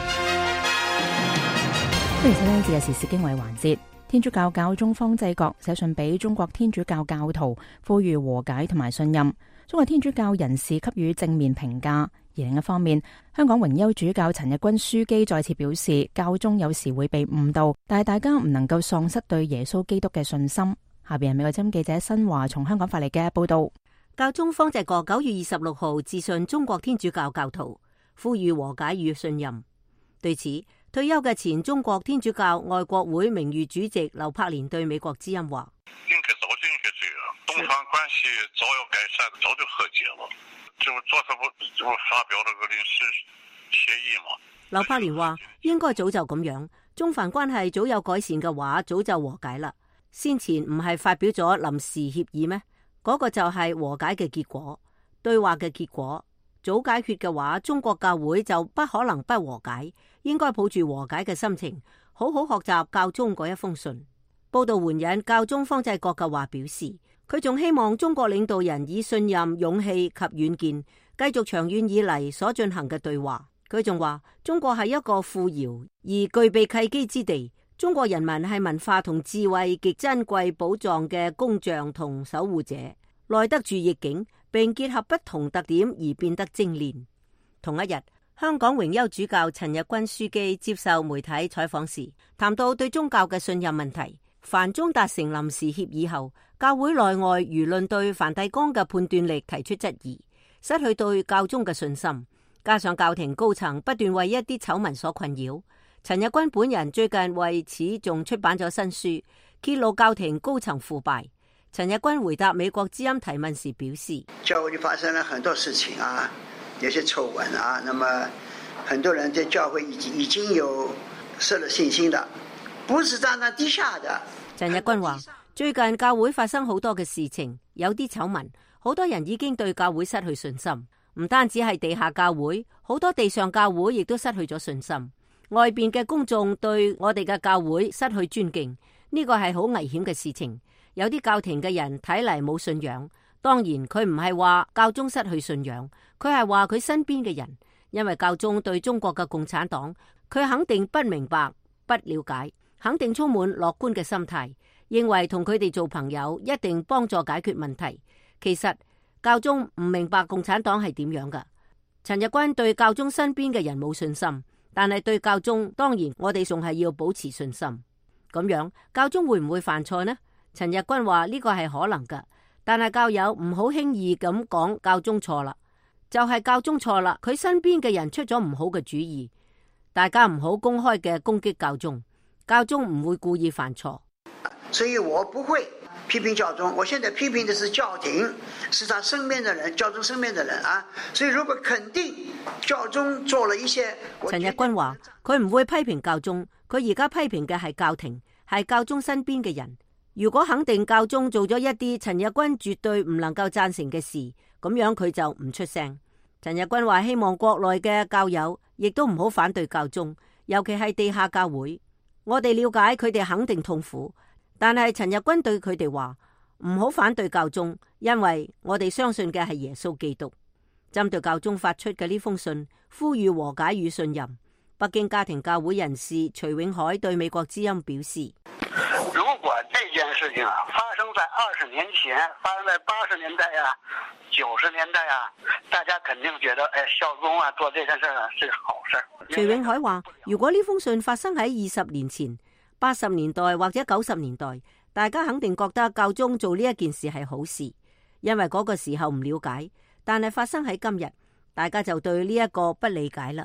Speaker 2: 歡迎收聽今日時事經緯環節。天主教教宗方濟各寫信俾中國天主教教徒，呼籲和解同埋信任。中國天主教人士給予正面評價。而另一方面，香港榮休主教陳日君樞機再次表示，教宗有時會被誤導，但係大家唔能夠喪失對耶穌基督嘅信心。下邊係美國之音記者新華從香港發嚟嘅報道。
Speaker 8: 教宗方濟各九月二十六號致信中國天主教教徒，呼籲和解與信任。對此，退休嘅前中國天主教愛國會名譽主席劉柏蓮對美國之音話：
Speaker 10: 應該早就應該這樣，東方關係早有改善，早就和解了。就昨天不就發表了個臨時協議嘛？
Speaker 8: 劉柏蓮話：應該早就咁樣，中梵關係早有改善嘅話，早就和解啦。先前唔係發表咗臨時協議咩？嗰個就係和解嘅結果，對話嘅結果。早解決嘅話，中國教會就不可能不和解，應該抱住和解嘅心情，好好學習教宗嗰一封信。報道援引教宗方濟各嘅話表示，佢仲希望中國領導人以信任、勇氣及遠見，繼續長遠以嚟所進行嘅對話。佢仲話，中國係一個富饒而具備契機之地，中國人民係文化同智慧極珍貴寶藏嘅工匠同守護者，耐得住逆境，並結合不同特點而變得精煉。同一日，香港榮休主教陳日君樞機接受媒體採訪時，談到對宗教嘅信任問題。梵中達成臨時協議後，教會內外輿論對梵蒂岡嘅判斷力提出質疑，失去對教宗嘅信心。加上教廷高層不斷為一啲醜聞所困擾，陳日君本人最近為此仲出版咗新書，揭露教廷高層腐敗。陳日君回答美國之音提問時表示，
Speaker 3: 教會發生了很多事情啊，有些醜聞啊，那麼很多人對教會已經已經有失了信心的，不是站在地下的。
Speaker 8: 陳日君話，最近教會發生好多嘅事情，有啲醜聞，好多人已經對教會失去信心。唔單止係地下教會，好多地上教會亦都失去咗信心。外邊嘅公眾對我哋嘅教會失去尊敬，呢個係好危險嘅事情。有啲教廷嘅人睇嚟冇信仰，當然佢唔係話教宗失去信仰，佢係話佢身邊嘅人，因為教宗對中國嘅共產黨，佢肯定不明白、不了解。肯定充滿樂觀嘅心態，認為同佢哋做朋友一定幫助解決問題。其實教宗唔明白共產黨係點樣噶。陳日君對教宗身邊嘅人冇信心，但係對教宗當然我哋仲係要保持信心。咁樣教宗會唔會犯錯呢？陳日君話呢個係可能噶，但係教友唔好輕易咁講教宗錯啦，就係教宗錯啦，佢身邊嘅人出咗唔好嘅主意，大家唔好公開嘅攻擊教宗。教宗唔會故意犯錯，
Speaker 3: 所以我不會批評教宗。我現在批評的是教廷，是他身邊的人，教宗身邊的人啊。所以如果肯定教宗做了一些，
Speaker 8: 陳日君話佢唔會批評教宗，佢而家批評嘅係教廷，係教宗身邊嘅人。如果肯定教宗做咗一啲陳日君絕對唔能夠贊成嘅事，咁樣佢就唔出聲。陳日君話希望國內嘅教友亦都唔好反對教宗，尤其係地下教會。我哋了解佢哋肯定痛苦，但係陳日君對佢哋話唔好反對教宗，因為我哋相信嘅係耶穌基督。針對教宗發出嘅呢封信，呼籲和解與信任，北京家庭教會人士徐永海對美國之音表示，
Speaker 10: 如果這件事情啊發生在二十年前，發生在八十年代啊、九十年代啊，大家肯定覺得誒，教宗啊做這件事啊是好事。
Speaker 8: 徐永海話，如果呢封信發生喺二十年前、八十年代或者九十年代，大家肯定覺得教宗做呢一件事係好事，因為嗰個時候唔了解。但係發生喺今日，大家就對呢一個不理解啦。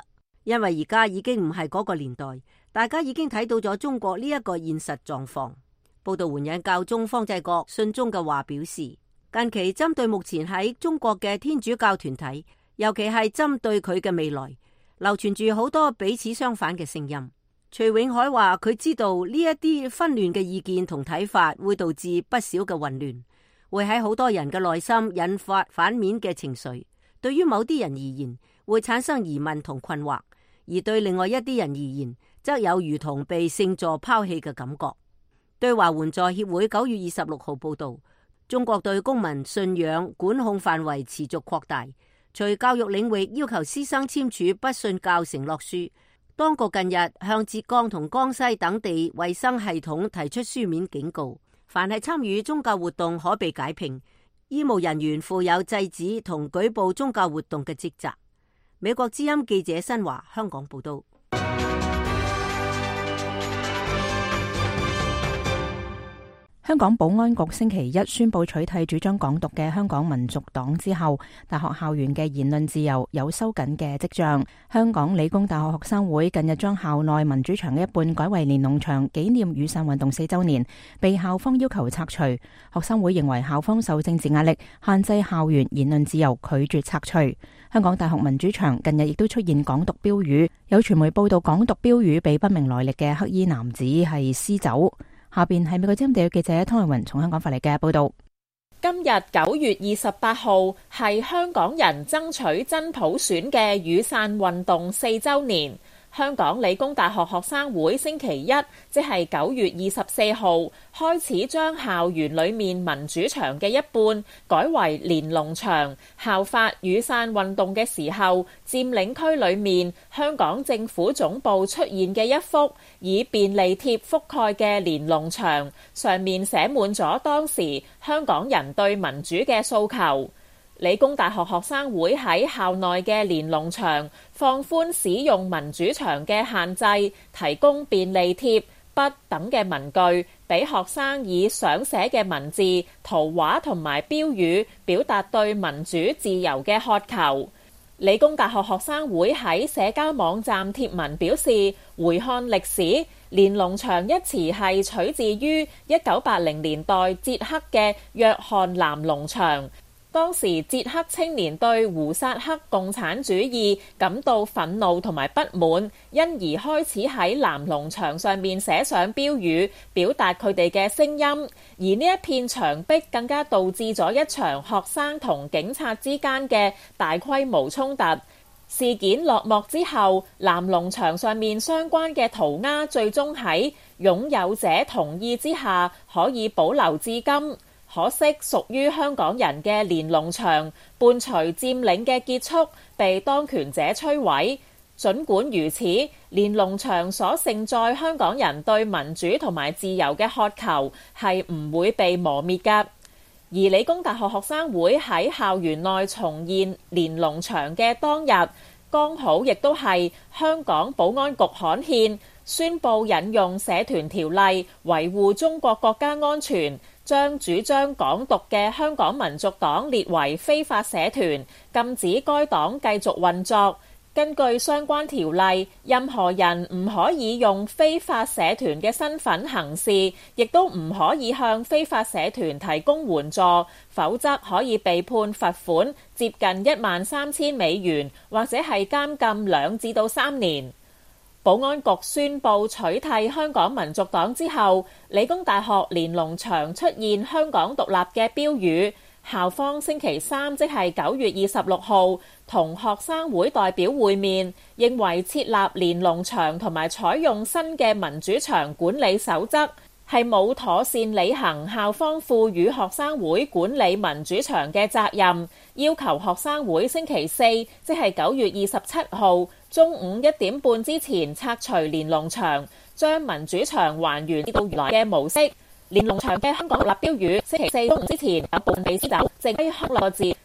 Speaker 8: 因為而家已經唔係嗰個年代，大家已經睇到咗中國呢一個現實狀況。報道援引教宗方濟各信中嘅話表示，近期針對目前喺中國嘅天主教團體，尤其係針對佢嘅未來，流傳住好多彼此相反嘅聲音。徐永海話佢知道呢一啲紛亂嘅意見同睇法會導致不少嘅混亂，會喺好多人嘅內心引發反面嘅情緒。對於某啲人而言，會產生疑問同困惑，而對另外一啲人而言，則有如同被聖座拋棄嘅感覺。對華援助協會九月二十六號報道，中國對公民信仰管控範圍持續擴大，除教育領域要求師生簽署不信教承諾書。當局近日向浙江同江西等地衛生系統提出書面警告，凡係參與宗教活動可被解聘，醫務人員負有制止同舉報宗教活動嘅職責。美國之音記者新華香港報道。
Speaker 2: 香港保安局星期一宣布取締主張港獨嘅香港民族黨之後，大學校園嘅言論自由有收緊嘅跡象。香港理工大學學生會近日將校內民主牆嘅一半改為連儂牆，紀念雨傘運動四周年，被校方要求拆除。學生會認為校方受政治壓力，限制校園言論自由，拒絕拆除。香港大學民主牆近日亦都出現港獨標語，有傳媒報道港獨標語被不明來歷嘅黑衣男子係撕走。下邊係美國之音地記者湯慧雲從香港發嚟嘅報道。
Speaker 11: 今日九月二十八號係香港人爭取真普選嘅雨傘運動四周年。香港理工大學學生會星期一，即係九月二十四號開始將校園裏面民主牆嘅一半改為連儂牆，效法雨傘運動嘅時候佔領區裏面香港政府總部出現嘅一幅以便利貼覆蓋嘅連儂牆，上面寫滿咗當時香港人對民主嘅訴求。理工大學學生會喺校內嘅連儂牆放寬使用民主牆嘅限制，提供便利貼、筆等嘅文具，俾學生以想寫嘅文字、圖畫同埋標語表達對民主自由嘅渴求。理工大學學生會喺社交網站貼文表示，回看歷史，連儂牆一詞係取自於一九八零年代捷克嘅約翰南龍牆。當時捷克青年對胡薩克共產主義感到憤怒同埋不滿，因而開始喺南龍牆上面寫上標語，表達佢哋嘅聲音。而呢一片牆壁更加導致咗一場學生同警察之間嘅大規模衝突。事件落幕之後，南龍牆上面相關嘅塗鴉最終喺擁有者同意之下可以保留至今。可惜屬於香港人嘅連儂牆伴隨佔領嘅結束被當權者摧毀。儘管如此，連儂牆所盛載香港人對民主同埋自由嘅渴求係唔會被磨滅㗎。而理工大學學生會喺校園內重現連儂牆嘅當日，剛好亦都係香港保安局刊憲，宣布引用社團條例維護中國國家安全，將主張港獨嘅香港民族黨列為非法社團，禁止該黨繼續運作。根據相關條例，任何人唔可以用非法社團嘅身份行事，亦都唔可以向非法社團提供援助，否則可以被判罰款接近一萬三千美元，或者係監禁兩至到三年。保安局宣布取締香港民族黨之後，理工大學連儂牆出現香港獨立嘅標語。校方星期三，即係九月二十六號，同學生會代表會面，認為設立連儂牆同埋採用新嘅民主牆管理守則係冇妥善履行校方賦予學生會管理民主牆嘅責任，要求學生會星期四，即係九月二十七號中午一點半之前拆除連儂牆，將民主牆還原到原來嘅模式。連儂牆嘅香港獨立標語星期四中午之前有部分被撕走，剩低香兩個字，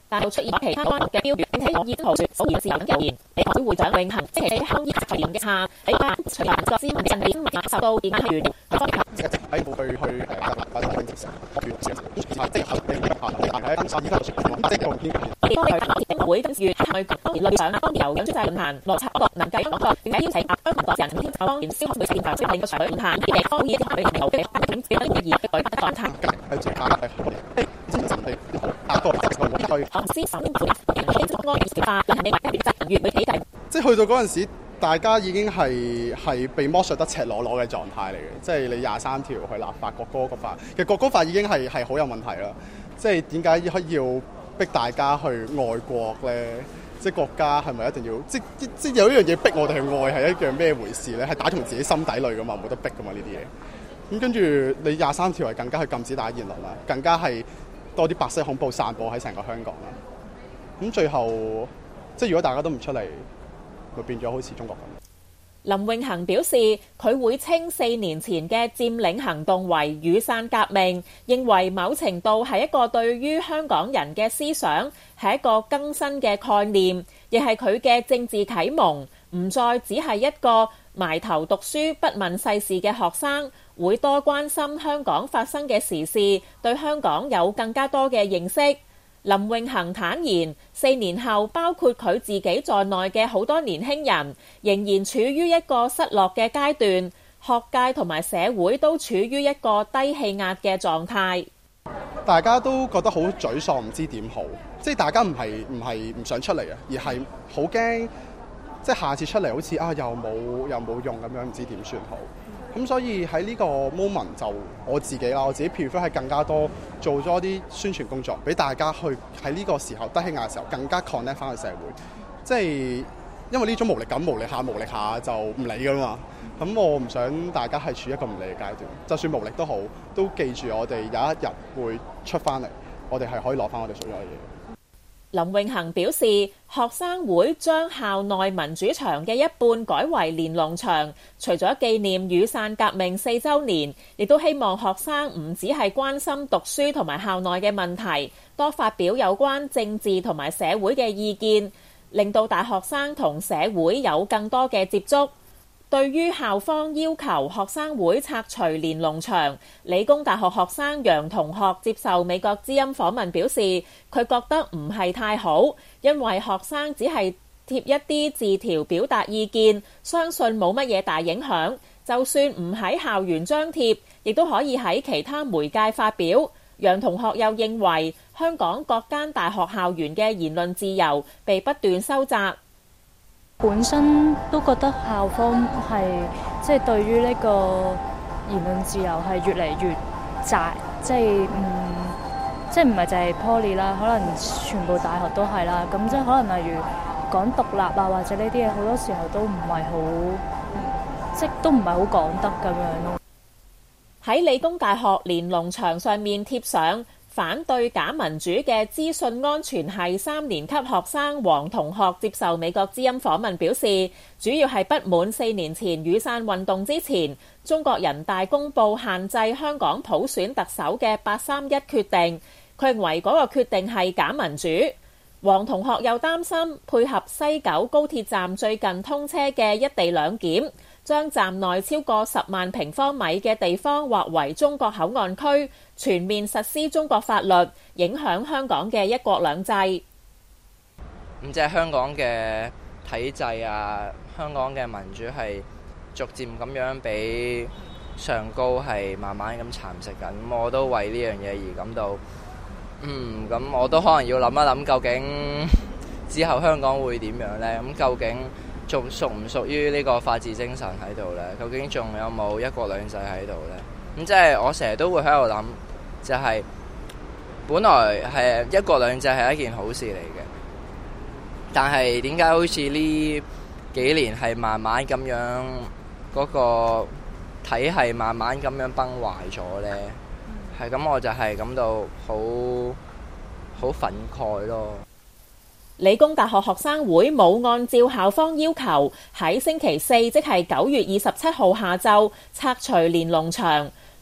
Speaker 11: 但係出現其他關嘅標語，並且有意豪説數言自由等謠言。理學會會長永恒星期四向醫學院嘅下喺班隨行作之文陣列新聞受到而家係完。
Speaker 12: 一直喺度去去誒發發發學學即係後邊啊，但係喺今次依家即係共建。
Speaker 11: 我哋多嚟談協會今月去當年類上當年由養豬制論壇內測局能計香港並且邀請香港國人添當年消費市場出現嘅場論壇，地方以啲去牛嘅點點嘅意義嘅舉辦談。
Speaker 12: 係最簡單係誒精神係打個個去。
Speaker 11: 行師首先負責人嘅安全調查，人哋話責任越會起計。
Speaker 12: 即係去到嗰陣時，大家已經係係被剝削得赤裸裸嘅狀態嚟嘅。即係你廿三條去立法國歌個法，其實國歌法已經係係好有問題啦。即係點解要逼大家去愛國咧？即係國家係咪一定要？即即即有一樣嘢逼我哋去愛係一樣咩回事咧？係打從自己心底裏噶嘛，冇得逼噶嘛呢啲嘢。咁跟住你廿三條係更加去禁止大家言論啦，更加係多啲白色恐怖散播喺成個香港啦。咁最後即係如果大家都唔出嚟，咪變咗好似中國咁。
Speaker 11: 林永恒表示，佢會稱四年前嘅佔領行動為雨傘革命，認為某程度係一個對於香港人嘅思想係一個更新嘅概念，亦係佢嘅政治啟蒙，唔再只係一個埋頭讀書不問世事嘅學生，會多關心香港發生嘅時事，對香港有更加多嘅認識。林永恒坦言，四年後包括佢自己在內嘅好多年輕人仍然處於一個失落嘅階段，學界同埋社會都處於一個低氣壓嘅狀態。
Speaker 12: 大家都覺得好沮喪，唔知點好。即係大家唔係唔係唔想出嚟啊，而係好驚，即係下次出嚟好似啊又冇又冇用咁樣，唔知點算好。咁所以喺呢個 moment 就我自己啦，我自己 prefer 係更加多做咗啲宣傳工作，俾大家去喺呢個時候低氣壓嘅時候更加 connect 翻去社會。即係因為呢種無力感，無力下無力下就唔理噶嘛。咁我唔想大家係處於一個唔理嘅階段，就算無力都好，都記住我哋有一日會出翻嚟，我哋係可以攞翻我哋屬於嘅嘢。
Speaker 11: 林永恒表示，學生會將校內民主牆嘅一半改為連儂牆，除咗紀念雨傘革命四週年，亦都希望學生唔只係關心讀書同埋校內嘅問題，多發表有關政治同埋社會嘅意見，令到大學生同社會有更多嘅接觸。對於校方要求學生會拆除連儂牆，理工大學學生楊同學接受美國之音訪問表示，佢覺得唔係太好，因為學生只係貼一啲字條表達意見，相信冇乜嘢大影響。就算唔喺校園張貼，亦都可以喺其他媒介發表。楊同學又認為，香港各間大學校園嘅言論自由被不斷收窄。
Speaker 13: 本身都覺得校方係即係對於呢個言論自由係越嚟越窄，即係嗯，即係唔係淨係 Poly 啦，可能全部大學都係啦。咁即係可能例如講獨立啊，或者呢啲嘢，好多時候都唔係好，即係都唔係好講得咁樣咯。
Speaker 11: 喺理工大學連儂牆上面貼上反對假民主嘅資訊安全系三年級學生黃同學接受美國之音訪問表示，主要係不滿四年前雨傘運動之前，中國人大公佈限制香港普選特首嘅八三一決定，佢認為嗰個決定係假民主。黃同學又擔心配合西九高鐵站最近通車嘅一地兩檢，將站內超過十萬平方米嘅地方劃為中國口岸區，全面實施中國法律，影響香港嘅一國兩制。
Speaker 14: 咁即係香港嘅體制啊，香港嘅民主係逐漸咁樣俾上高係慢慢咁蠶食緊。咁我都為呢樣嘢而感到，嗯，咁我都可能要諗一諗，究竟之後香港會點樣呢？咁究竟仲屬唔屬於呢個法治精神喺度呢？究竟仲有冇一國兩制喺度呢？咁即係我成日都會喺度諗，就係、是、本來係一國兩制係一件好事嚟嘅，但係點解好似呢幾年係慢慢咁樣嗰、那個體系慢慢咁樣崩壞咗呢？係咁、嗯，我就係感到好好憤慨咯。
Speaker 11: 理工大學學生會冇按照校方要求喺星期四，即係九月二十七號下晝拆除連儂牆。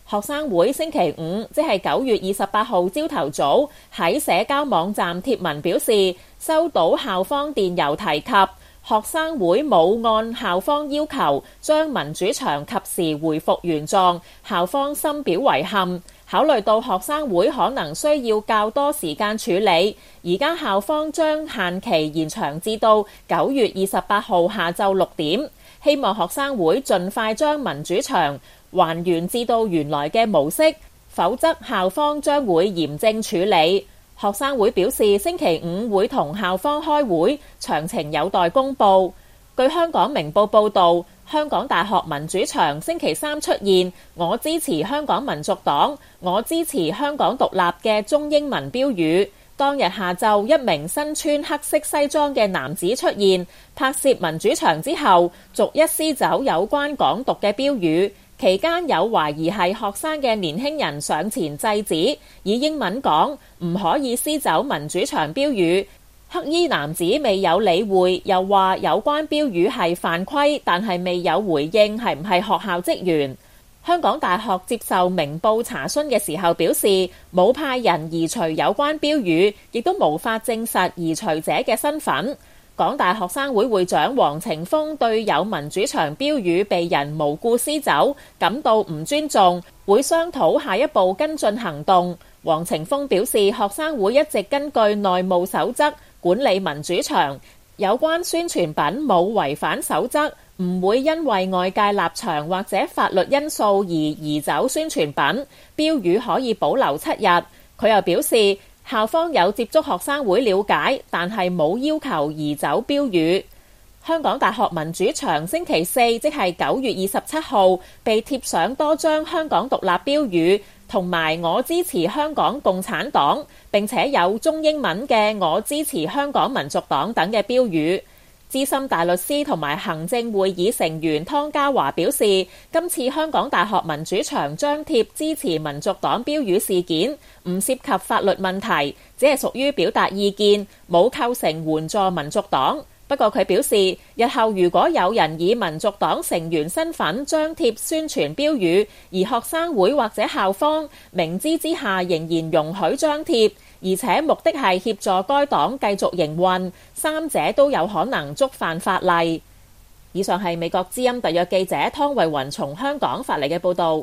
Speaker 11: 學生會星期五，即係九月二十八號朝頭早喺社交網站貼文表示，收到校方電郵提及學生會冇按校方要求將民主牆及時回復原狀，校方深表遺憾。考慮到學生會可能需要較多時間處理，而家校方將限期延長至到九月二十八號下晝六點，希望學生會盡快將民主牆還原至到原來嘅模式，否則校方將會嚴正處理。學生會表示星期五會同校方開會，詳情有待公佈。據香港明報報導，香港大學民主牆星期三出現我支持香港民族黨、我支持香港獨立嘅中英文標語。當日下晝，一名身穿黑色西裝嘅男子出現，拍攝民主牆之後，逐一撕走有關港獨嘅標語。期間有懷疑係學生嘅年輕人上前制止，以英文講唔可以撕走民主牆標語。黑衣男子未有理會，又話有關標語係犯規，但係未有回應係唔係學校職員。香港大學接受明報查詢嘅時候表示，冇派人移除有關標語，亦都無法證實移除者嘅身份。港大學生會會長黃晴峰對有民主牆標語被人無故撕走感到唔尊重，會商討下一步跟進行動。黃晴峰表示，學生會一直根據內務守則管理民主牆，有關宣傳品冇違反守則，唔會因為外界立場或者法律因素而移走宣傳品，標語可以保留七日。佢又表示，校方有接觸學生會了解，但係冇要求移走標語。香港大學民主牆星期四，即係九月二十七號，被貼上多張香港獨立標語，同埋我支持香港共產黨，並且有中英文嘅我支持香港民族黨等嘅標語。資深大律師同埋行政會議成員湯家驊表示，今次香港大學民主牆張貼支持民族黨標語事件唔涉及法律問題，只係屬於表達意見，冇構成援助民族黨。不過佢表示，日後如果有人以民族黨成員身份張貼宣傳標語，而學生會或者校方明知之下仍然容許張貼，而且目的係協助該黨繼續營運，三者都有可能觸犯法例。以上係美國之音特約記者湯慧雲從香港發嚟嘅報導。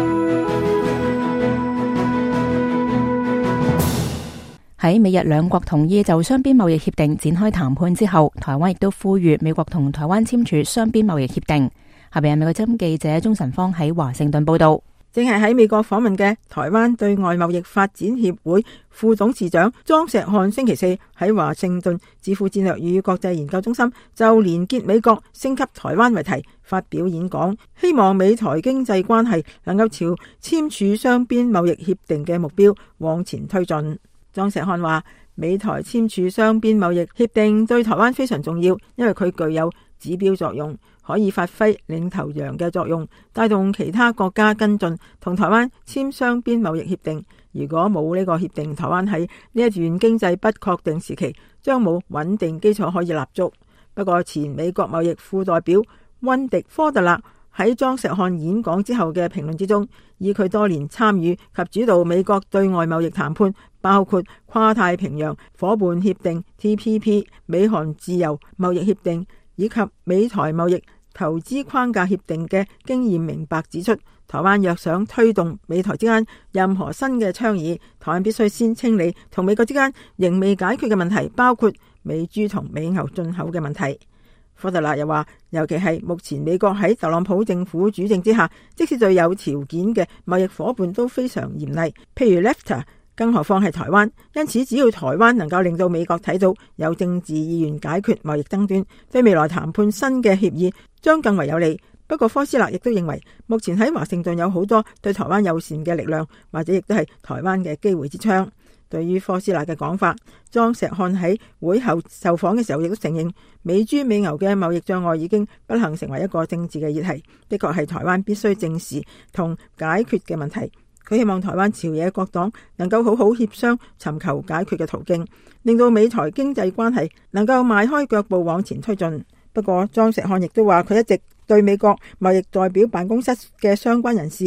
Speaker 2: 喺美日兩國同意就雙邊貿易協定展開談判之後，台灣亦都呼籲美國同台灣簽署雙邊貿易協定。下邊係美國之音記者鍾晨芳喺華盛頓報導。
Speaker 7: 正係喺美國訪問嘅台灣對外貿易發展協會副董事長莊錫漢星期四喺華盛頓智庫戰略與國際研究中心就連結美國升級台灣為題發表演講，希望美台經濟關係能夠朝簽署雙邊貿易協定嘅目標往前推進。莊錫漢話，美台簽署雙邊貿易協定對台灣非常重要，因為佢具有指標作用，可以發揮領頭羊嘅作用，帶動其他國家跟進同台灣簽雙邊貿易協定。如果冇呢個協定，台灣喺呢一段經濟不確定時期將冇穩定基礎可以立足。不過前美國貿易副代表溫迪科特勒喺莊錫漢演講之後嘅評論之中，以佢多年參與及主導美國對外貿易談判，包括跨太平洋夥伴協定 T P P、美韓自由貿易協定以及美台貿易投資框架協定嘅經驗，明白指出，台灣若想推動美台之間任何新嘅倡議，台灣必須先清理同美國之間仍未解決嘅問題，包括美豬同美牛進口嘅問題。科特勒又話，尤其係目前美國喺特朗普政府主政之下，即使對有條件嘅貿易夥伴都非常嚴厲，譬如 NAFTA， 更何況係台灣。因此，只要台灣能夠令到美國睇到有政治意願解決貿易爭端，對未來談判新嘅協議將更為有利。不過，科斯勒亦都認為，目前喺華盛頓有好多對台灣友善嘅力量，或者亦都係台灣嘅機會之窗。對於科斯勒嘅講法，莊錫漢喺會後受訪嘅時候亦都承認，美豬美牛嘅貿易障礙已經不幸成為一個政治嘅議題，的確係台灣必須正視同解決嘅問題。佢希望台灣朝野各黨能夠好好協商，尋求解決嘅途徑，令到美台經濟關係能夠邁開腳步往前推進。不過，莊錫漢亦都話，佢一直對美國貿易代表辦公室嘅相關人士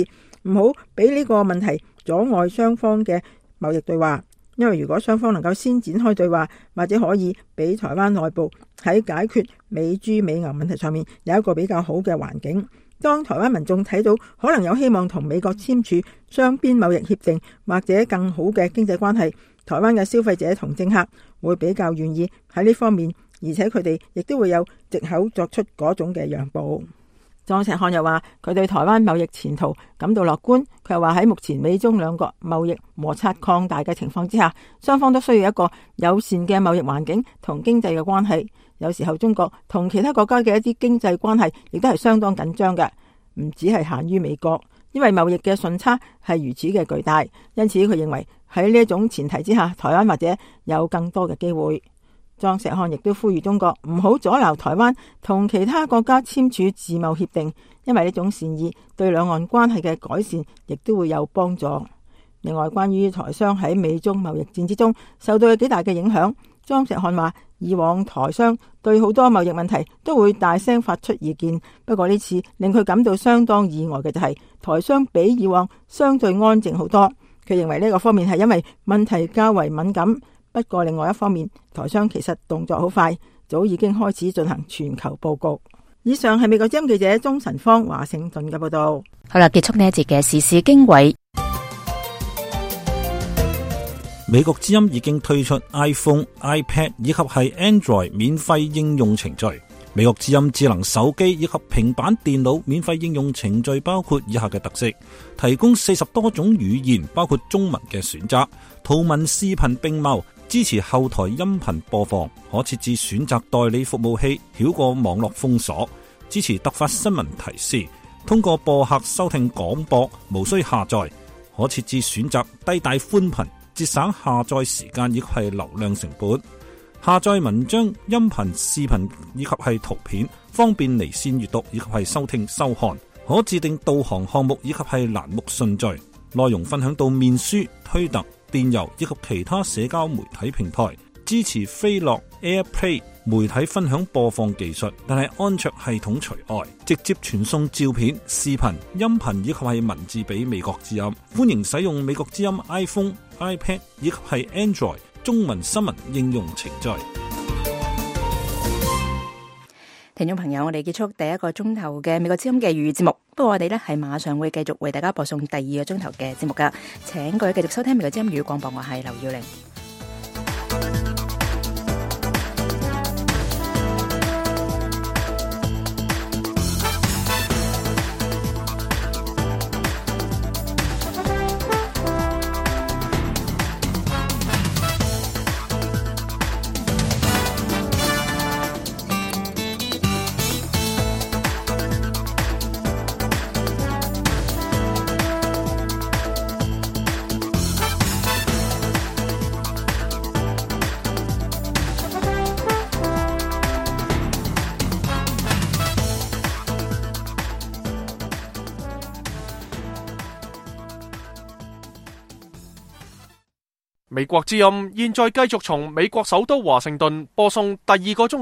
Speaker 7: 唔好俾呢個問題阻礙雙方嘅貿易對話。因為如果雙方能夠先展開對話，或者可以俾台灣內部喺解決美豬美牛問題上面有一個比較好嘅環境。當台灣民眾睇到可能有希望同美國簽署雙邊貿易協定或者更好嘅經濟關係，台灣嘅消費者同政客會比較願意喺呢方面，而且佢哋亦都會有藉口作出嗰種嘅讓步。莊錫漢又話佢對台灣貿易前途感到樂觀。佢又話喺目前美中兩國貿易摩擦擴大嘅情況之下，雙方都需要一個友善嘅貿易環境同經濟嘅關係。有時候中國同其他國家嘅一啲經濟關係亦都係相當緊張嘅，唔只係限於美國，因為貿易嘅順差係如此嘅巨大。因此佢認為喺呢一種前提之下，台灣或者有更多嘅機會。莊錫漢亦都呼籲中國唔好阻撓台灣同其他國家簽署自貿協定，因為呢種善意對兩岸關係嘅改善亦都會有幫助。另外，關於台商喺美中貿易戰之中受到有幾大嘅影響，莊錫漢話以往台商對好多貿易問題都會大聲發出意見，不過呢次令佢感到相當意外嘅就係台商比以往相對安靜好多。佢認為呢個方面係因為問題較為敏感。不過另外一方面，台商其實動作好快，早已經開始進行全球佈局。以上係美國之音記者鍾晨芳華盛頓嘅報道。
Speaker 2: 好啦，結束呢一節嘅時事經緯。
Speaker 4: 美國之音已經推出 iPhone、iPad 以及係 Android 免費應用程序。美國之音智能手機以及平板電腦免費應用程序包括以下嘅特色：提供四十多種語言，包括中文嘅選擇，圖文視頻並茂，支持後台音頻播放，可設置選擇代理服務器，繞過網絡封鎖，支持突發新聞提示，通過播客收聽廣播，無需下載，可設置選擇低帶寬頻，節省下載時間以及係流量成本。下載文章、音頻、視頻以及係圖片，方便離線閱讀以及係收聽收看。可自定導航項目以及係欄目順序。內容分享到面書、推特、電郵以及其他社交媒體平台。支持飛樂 AirPlay 媒體分享播放技術，但係安卓系統除外。直接傳送照片、視頻、音頻以及係文字俾美國之音。歡迎使用美國之音 iPhone、iPad 以及係 Android中文新聞應用程序。
Speaker 2: 聽眾朋友，我哋結束第一個鐘頭嘅美國之音嘅粵語節目。不過我哋呢係馬上會繼續為大家播送第二個鐘頭嘅節目噶，請各位繼續收聽美國之音粵語廣播，我係劉耀玲。
Speaker 1: 美國之音現在繼續從美國首都華盛頓播送第二個鐘